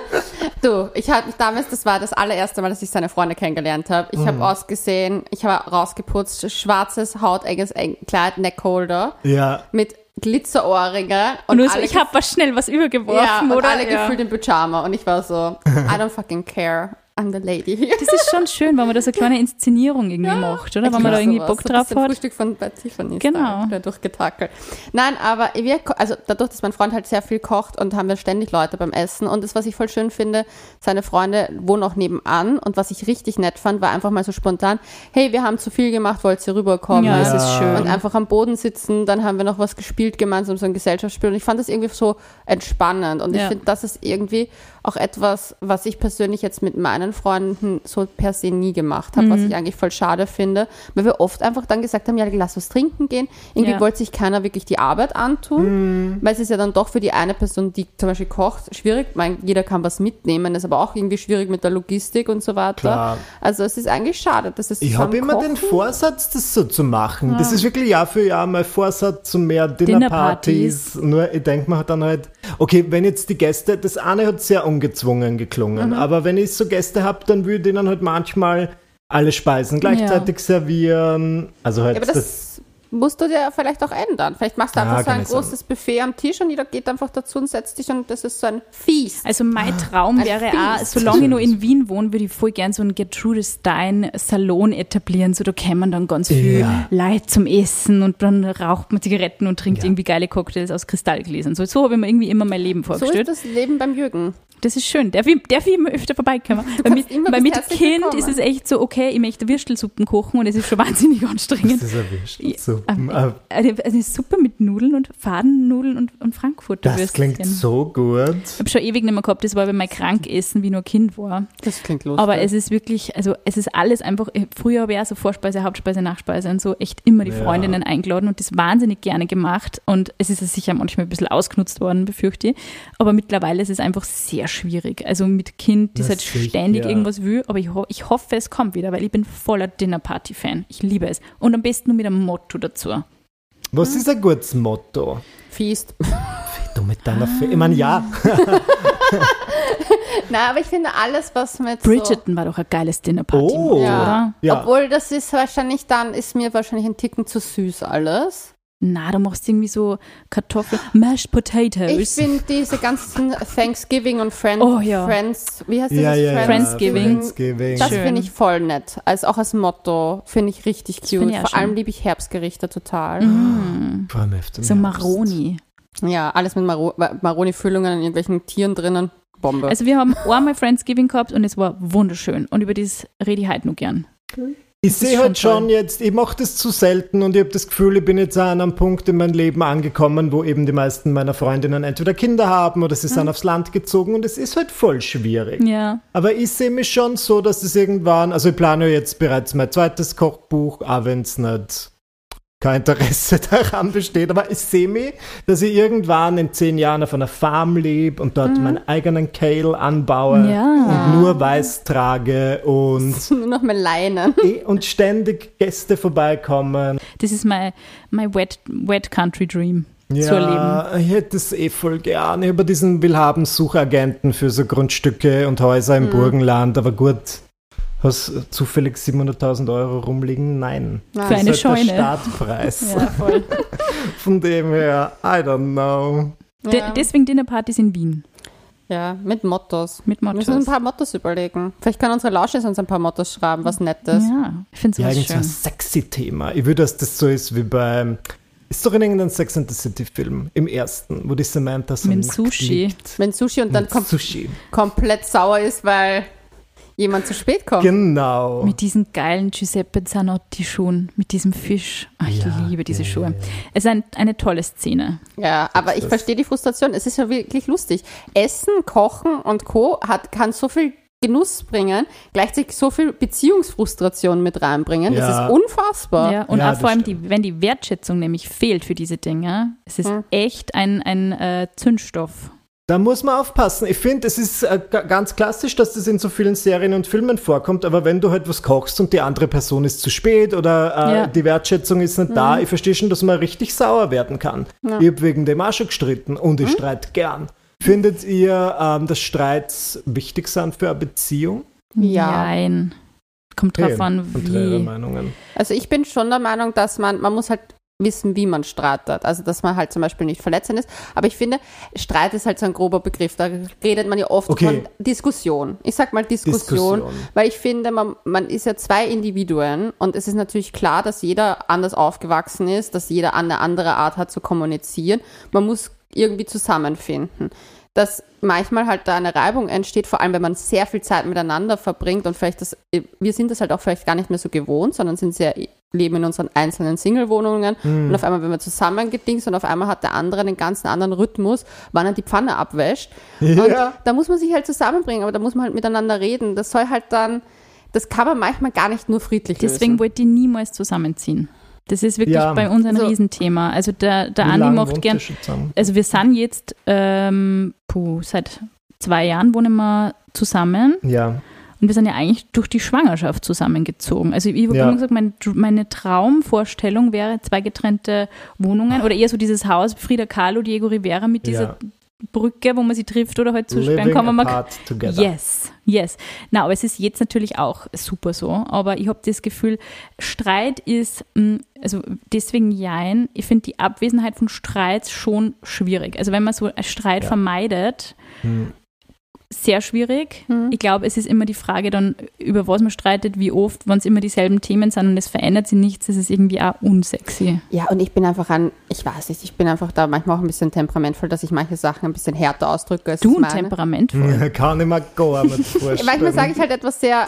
Du, ich habe mich damals, das war das allererste Mal, dass ich seine Freunde kennengelernt habe. Ich habe ausgesehen, ich habe rausgeputzt, schwarzes, hautenges Kleid, Neckholder Ja. mit Glitzerohrringe Und nur so, alle ich habe was schnell was ja, übergeworfen, und oder? alle Ja. gefühlt im Pyjama und ich war so, I don't fucking care, I'm the lady here. Das ist schon schön, wenn man da so eine kleine Inszenierung irgendwie macht, oder? Ich Wenn man da liebe irgendwie sowas. Bock So ein drauf bisschen hat. Frühstück von bei Tiffany. Genau. Da durchgetackelt. Nein, aber wir, also dadurch, dass mein Freund halt sehr viel kocht und haben wir ständig Leute beim Essen. Und das, was ich voll schön finde, seine Freunde wohnen auch nebenan. Und was ich richtig nett fand, war einfach mal so spontan, hey, wir haben zu viel gemacht, wollt ihr rüberkommen? Ja, es Ja. ist schön. Und einfach am Boden sitzen, dann haben wir noch was gespielt gemeinsam, so ein Gesellschaftsspiel. Und ich fand das irgendwie so entspannend. Und ich Ja. finde, das ist irgendwie auch etwas, was ich persönlich jetzt mit meinen Freunden so per se nie gemacht habe, was Mhm. ich eigentlich voll schade finde, weil wir oft einfach dann gesagt haben, ja, lass was trinken gehen. Irgendwie Ja. wollte sich keiner wirklich die Arbeit antun, weil es ist ja dann doch für die eine Person, die zum Beispiel kocht, schwierig. Ich meine, jeder kann was mitnehmen, ist aber auch irgendwie schwierig mit der Logistik und so weiter. Klar. Also es ist eigentlich schade, dass es Ich habe immer den Vorsatz, das so zu machen. Das ist wirklich Jahr für Jahr mein Vorsatz zu mehr Dinnerpartys. Nur ich denke mir dann halt, okay, wenn jetzt die Gäste, das eine hat sehr ungezwungen geklungen, aber wenn ich so Gäste habe, dann würde ich dann halt manchmal alle Speisen gleichzeitig servieren. Also halt Ja, aber das, musst du dir vielleicht auch ändern. Vielleicht machst du Ja, einfach so kann ein ich sagen. großes Buffet am Tisch und jeder geht einfach dazu und setzt sich und das ist so ein Feast. Also mein Traum Ein wäre auch, Feast. solange ich noch in Wien wohne, würde ich voll gern so einen Gertrude Stein Salon etablieren. So, da kämen dann ganz viel Ja. Leute zum Essen und dann raucht man Zigaretten und trinkt Ja. irgendwie geile Cocktails aus Kristallgläsern. So, so habe ich mir irgendwie immer mein Leben So vorgestellt. ist das Leben beim Jürgen. Das ist schön. Darf ich, darf ich immer öfter vorbeikommen? Weil mit, immer weil bist mit herzlich Kind willkommen. ist es echt so, okay, ich möchte Würstelsuppen kochen und es ist schon wahnsinnig anstrengend. das ist erwischt. So, Ähm, äh, Eine, eine Suppe mit Nudeln und Fadennudeln und, und Frankfurter das Würstchen. klingt so gut. Ich habe schon ewig nicht mehr gehabt, das war, wenn mein Krankessen wie nur Kind war. Das klingt lustig. Aber es ist wirklich, also es ist alles einfach, früher habe ich auch so Vorspeise, Hauptspeise, Nachspeise und so echt immer die Ja. Freundinnen eingeladen und das wahnsinnig gerne gemacht und es ist ja sicher manchmal ein bisschen ausgenutzt worden, befürchte ich, aber mittlerweile ist es einfach sehr schwierig. Also mit Kind, das Das halt sicher, ständig ja. irgendwas will, aber ich, ho ich hoffe, es kommt wieder, weil ich bin voller Dinnerparty-Fan. Ich liebe es. Und am besten nur mit einem Motto dazu. Was ist ein gutes Motto? Feast. Du mit deiner Fe Ich meine, ja. Nein, aber ich finde alles, was mit Bridgerton war doch ein geiles Dinnerparty, Oh. Ja. oder? so, Ja. obwohl das ist wahrscheinlich dann, ist mir wahrscheinlich ein Ticken zu süß alles. Na, du machst irgendwie so Kartoffeln, Mashed Potatoes. Ich finde diese ganzen Thanksgiving und Friend, Oh, ja. Friends, wie heißt Ja, das? ja, ja. Friendsgiving. Friendsgiving. Das Schön. finde ich voll nett. Also auch als Motto finde ich richtig cute. finde ich auch Vor allem schön. liebe ich Herbstgerichte total. Vor allem öfter im so Herbst. Maroni. Ja, alles mit Maro Maroni-Füllungen in irgendwelchen Tieren drinnen. Bombe. Also wir haben einmal Friendsgiving gehabt und es war wunderschön. Und über das rede ich heute noch gern. Ich ist sehe schon halt schon toll. jetzt, ich mache das zu selten und ich habe das Gefühl, ich bin jetzt an einem Punkt in meinem Leben angekommen, wo eben die meisten meiner Freundinnen entweder Kinder haben oder sie sind aufs Land gezogen und es ist halt voll schwierig. Ja. Aber ich sehe mich schon so, dass es irgendwann, also ich plane ja jetzt bereits mein zweites Kochbuch, auch wenn es nicht kein Interesse daran besteht, aber ich sehe mich, dass ich irgendwann in zehn Jahren auf einer Farm lebe und dort meinen eigenen Kale anbaue Ja. und nur weiß trage und Nur noch mal Leinen. eh, und ständig Gäste vorbeikommen. Das ist mein, mein wet, wet Country Dream. Zu erleben. Ja, ich hätte es eh voll gern. Ich habe diesen Willhabenssuchagenten für so Grundstücke und Häuser im Burgenland, aber gut, Hast du zufällig siebenhunderttausend Euro rumliegen? Nein. Nein. Für eine Das ist halt Scheune. der Startpreis. Ja, voll. Von dem her, I don't know. De- Ja. deswegen Dinnerpartys in Wien. Ja, mit Mottos. Mit Wir müssen ein Mottos. paar Mottos überlegen. Vielleicht können unsere Lauschis uns ein paar Mottos schreiben, was Nettes. Ja, ich finde Ja, sowas irgend so ein schön. sexy Thema. Ich will, dass das so ist wie bei. Ist doch in irgendeinem Sex and the City Film, im ersten, wo die Samantha so Mit dem nackt Sushi. liegt. Wenn Sushi und dann Mit kom Sushi. komplett sauer ist, weil jemand zu spät kommt. Genau. Mit diesen geilen Giuseppe Zanotti-Schuhen, mit diesem Fisch. Oh, ich Ja, liebe diese ja, Schuhe. ja, ja. Es ist ein, eine tolle Szene. Ja, aber ich das- verstehe die Frustration. Es ist ja wirklich lustig. Essen, Kochen und Co. Hat, kann so viel Genuss bringen, gleichzeitig so viel Beziehungsfrustration mit reinbringen. Das Ja. ist unfassbar. Ja, und Ja, auch vor das allem, die, wenn die Wertschätzung nämlich fehlt für diese Dinge, es ist Hm. echt ein, ein äh, Zündstoff. Da muss man aufpassen. Ich finde, es ist äh, g- ganz klassisch, dass das in so vielen Serien und Filmen vorkommt, aber wenn du halt was kochst und die andere Person ist zu spät oder äh, Ja. die Wertschätzung ist nicht da, ich verstehe schon, dass man richtig sauer werden kann. Ja. Ich habe wegen dem auch schon gestritten und ich streite gern. Findet ihr, ähm, dass Streits wichtig sind für eine Beziehung? Ja. Nein. Kommt drauf Hey, an, und eure wie. Meinungen. Also ich bin schon der Meinung, dass man, man muss halt wissen, wie man streitet. Also dass man halt zum Beispiel nicht verletzend ist. Aber ich finde, Streit ist halt so ein grober Begriff. Da redet man ja oft Okay. von Diskussion. Ich sag mal Diskussion, Diskussion. weil ich finde, man, man ist ja zwei Individuen und es ist natürlich klar, dass jeder anders aufgewachsen ist, dass jeder eine andere Art hat zu kommunizieren. Man muss irgendwie zusammenfinden. Dass manchmal halt da eine Reibung entsteht, vor allem wenn man sehr viel Zeit miteinander verbringt und vielleicht das, wir sind das halt auch vielleicht gar nicht mehr so gewohnt, sondern sind sehr, leben in unseren einzelnen Single-Wohnungen und auf einmal, wenn wir zusammengedingst und auf einmal hat der andere einen ganz anderen Rhythmus, wann er die Pfanne abwäscht. Ja. Und da muss man sich halt zusammenbringen, aber da muss man halt miteinander reden. Das soll halt dann, das kann man manchmal gar nicht nur friedlich Deswegen lösen. wollte ich niemals zusammenziehen. Das ist wirklich Ja. bei uns ein So. Riesenthema. Also der, der Wie Andi lang macht wohnt gern. ihr schon zusammen? Also wir sind jetzt, ähm, puh, seit zwei Jahren wohnen wir zusammen Ja. und wir sind ja eigentlich durch die Schwangerschaft zusammengezogen. Also ich habe Ja. immer gesagt, meine, meine Traumvorstellung wäre zwei getrennte Wohnungen oder eher so dieses Haus Frida Kahlo, Diego Rivera mit dieser Ja. Brücke, wo man sie trifft oder halt zusperren Living kann. Man mag, apart together. yes, yes. Na, aber es ist jetzt natürlich auch super so. Aber ich habe das Gefühl, Streit ist, mh, also deswegen jein, ich finde die Abwesenheit von Streits schon schwierig. Also wenn man so einen Streit Ja. vermeidet, Hm. sehr schwierig. Mhm. Ich glaube, es ist immer die Frage dann, über was man streitet, wie oft, wenn es immer dieselben Themen sind und es verändert sich nichts, ist es irgendwie auch unsexy. Ja, und ich bin einfach ein, ich weiß nicht, ich bin einfach da manchmal auch ein bisschen temperamentvoll, dass ich manche Sachen ein bisschen härter ausdrücke, als Du ich ein meine. temperamentvoll. Kann ich mir gar nicht vorstellen. Manchmal sage ich halt etwas sehr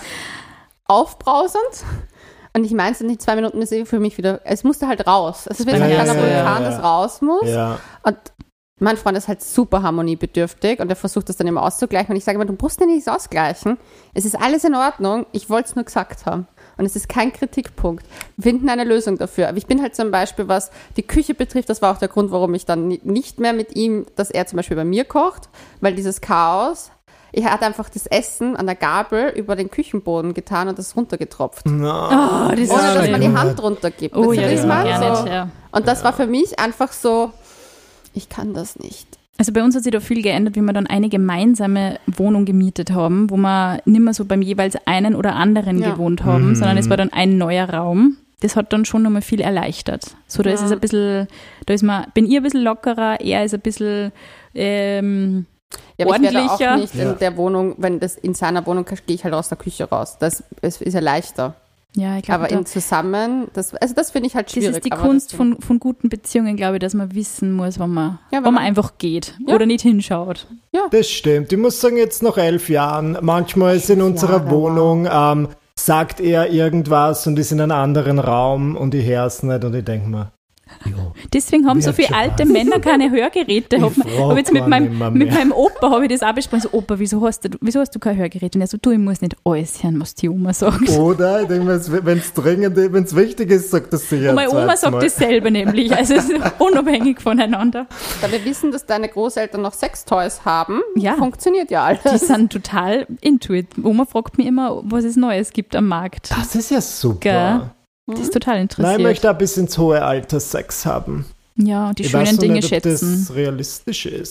aufbrausend und ich meine es nicht, zwei Minuten ist eh für mich wieder, es musste halt raus. Es ist wie so ein Ja, kleiner ja, Vulkan, ja, ja. das raus muss. Ja. Und mein Freund ist halt super harmoniebedürftig und er versucht das dann immer auszugleichen. Und ich sage immer, du musst ja nichts ausgleichen. Es ist alles in Ordnung. Ich wollte es nur gesagt haben. Und es ist kein Kritikpunkt. Wir finden eine Lösung dafür. Aber ich bin halt zum Beispiel, was die Küche betrifft, das war auch der Grund, warum ich dann ni- nicht mehr mit ihm, dass er zum Beispiel bei mir kocht, weil dieses Chaos, er hat einfach das Essen an der Gabel über den Küchenboden getan und das ist runtergetropft. No. Oh, das ist Ohne, dass schlimm. man die Hand runtergibt. Oh Weißt du, ja, wie das ich mag ich meine? auch So. nicht, ja. Und das war für mich einfach so, ich kann das nicht. Also bei uns hat sich da viel geändert, wie wir dann eine gemeinsame Wohnung gemietet haben, wo wir nicht mehr so beim jeweils einen oder anderen Ja. gewohnt haben, Mhm. sondern es war dann ein neuer Raum. Das hat dann schon nochmal viel erleichtert. So, da ist Ja. es ein bisschen, da ist man, bin ich ein bisschen lockerer, er ist ein bisschen ähm, Ja, aber ich werde ordentlicher. auch nicht Ja. in der Wohnung, wenn das in seiner Wohnung ist, gehe ich halt aus der Küche raus. Das ist, ist ja leichter. Ja, ich glaube, Aber da, im Zusammen, das, also das finde ich halt das schwierig. ist die aber Kunst das- von, von guten Beziehungen, glaube ich, dass man wissen muss, wann man, Ja, wann wenn man man- einfach geht Ja. oder nicht hinschaut. Das stimmt. Ich muss sagen, jetzt nach elf Jahren, manchmal ist in unserer Jahre, Wohnung, ähm, sagt er irgendwas und ist in einem anderen Raum und ich höre es nicht und ich denke mir, jo. Deswegen haben so Wird viele schon alte was. Männer keine Hörgeräte. Ich Hab, frag hab jetzt mit gar meinem, nimmer mit mehr. meinem Opa habe ich das auch besprochen. So, Opa, wieso hast du, wieso hast du kein Hörgerät? Und er so, du, ich muss nicht alles hören, was die Oma sagt. Oder? Ich denke mir, wenn es dringend, wenn es wichtig ist, sagt das sicher. Und meine ein Oma zweites sagt Mal. dasselbe nämlich. Also es ist unabhängig voneinander. Da wir wissen, dass deine Großeltern noch Sextoys haben, Ja. funktioniert ja alles. Die sind total into it. Oma fragt mich immer, was es Neues gibt am Markt. Das ist ja super. Gell? Das ist total Nein, interessiert. ich möchte auch bis ins hohe Alter Sex haben. Ja, und die ich schönen weiß noch Dinge nicht, ob schätzen. das realistisch ist.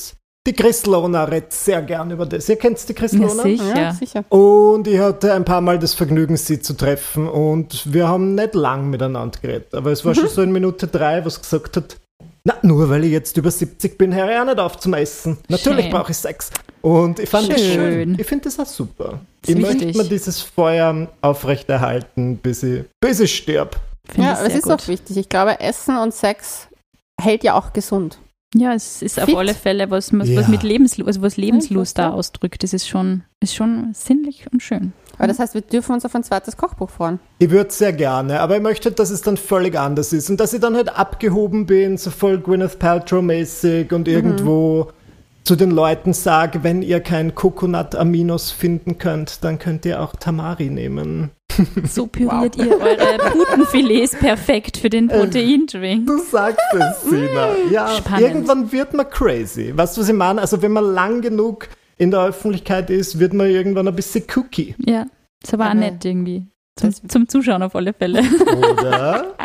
Die Chris Lona redet sehr gern über das. Ihr kennt die Chris Ja, Lona? sicher. Ja, sicher. Und ich hatte ein paar Mal das Vergnügen, sie zu treffen. Und wir haben nicht lang miteinander geredet. Aber es war mhm. schon so in Minute drei, was gesagt hat, na, nur weil ich jetzt über siebzig bin, höre ich auch nicht auf zum Essen. Natürlich brauche ich Sex. Und ich fand schön. das schön. Ich finde das auch super. Das ich wichtig. möchte mir dieses Feuer aufrechterhalten, bis ich, bis ich sterbe. Find Ja, ich aber es sehr ist gut. auch wichtig. Ich glaube, Essen und Sex hält ja auch gesund. Ja, es ist auf Fit. alle Fälle was, was, Ja. was mit Lebenslust, also was Lebenslust Ja, da ausdrückt. Das ist schon, ist schon sinnlich und schön. Aber das heißt, wir dürfen uns auf ein zweites Kochbuch freuen. Ich würde sehr gerne, aber ich möchte, dass es dann völlig anders ist und dass ich dann halt abgehoben bin, so voll Gwyneth Paltrow-mäßig und irgendwo zu den Leuten sage, wenn ihr kein Coconut-Aminos finden könnt, dann könnt ihr auch Tamari nehmen. So püriert ihr eure Putenfilets perfekt für den Proteindrink. Du sagst es, Sina. Ja, Spannend. irgendwann wird man crazy. Weißt du, was ich meine? Also wenn man lang genug in der Öffentlichkeit ist, wird man irgendwann ein bisschen cookie. Ja, das war auch Aber nett irgendwie. Zum, das- zum Zuschauen auf alle Fälle. Oder?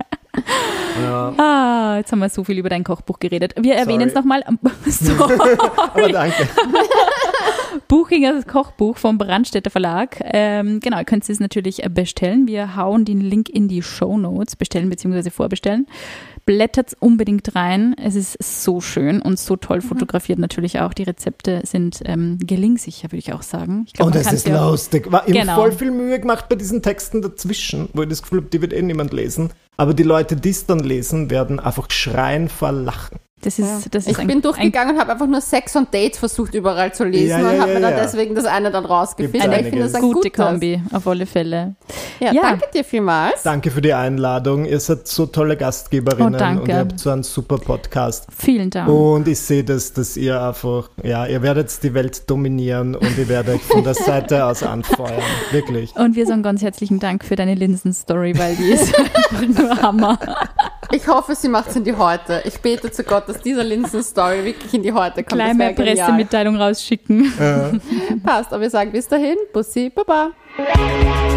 Ja, Ah, jetzt haben wir so viel über dein Kochbuch geredet. Wir erwähnen es nochmal. So. aber danke. Buchingers Kochbuch vom Brandstätter Verlag. Ähm, genau, ihr könnt es natürlich bestellen. Wir hauen den Link in die Shownotes, bestellen bzw. vorbestellen. Blättert unbedingt rein. Es ist so schön und so toll fotografiert natürlich auch. Die Rezepte sind ähm, gelingsicher, würde ich auch sagen. Ich glaub, Und man es kann's ist ja auch- lustig. War ihm Genau. voll viel Mühe gemacht bei diesen Texten dazwischen, wo ich das Gefühl habe, die wird eh niemand lesen. Aber die Leute, die es dann lesen, werden einfach schreien vor Lachen. Das ist, Ja. das ist Ich ein, bin durchgegangen und habe einfach nur Sex und Dates versucht überall zu lesen Ja, ja, und habe ja, mir dann ja. deswegen das eine dann rausgefischt. Gibt's Aber ich finde einiges. das eine ein gute gutes. Kombi, auf alle Fälle. Ja, Ja. danke dir vielmals. Danke für die Einladung. Ihr seid so tolle Gastgeberinnen Oh, danke. und ihr habt so einen super Podcast. Vielen Dank. Und ich sehe das, dass ihr einfach, ja, ihr werdet die Welt dominieren und ich werde euch von der Seite aus anfeuern. Wirklich. Und wir sagen ganz herzlichen Dank für deine Linsen-Story, weil die ist einfach nur Hammer. Ich hoffe, sie macht es in die Heute. Ich bete zu Gott, dass dieser Linsen-Story wirklich in die Heute kommt. Gleich Das mal wär genial. Pressemitteilung rausschicken. Passt. Aber wir sagen bis dahin, Bussi, Baba.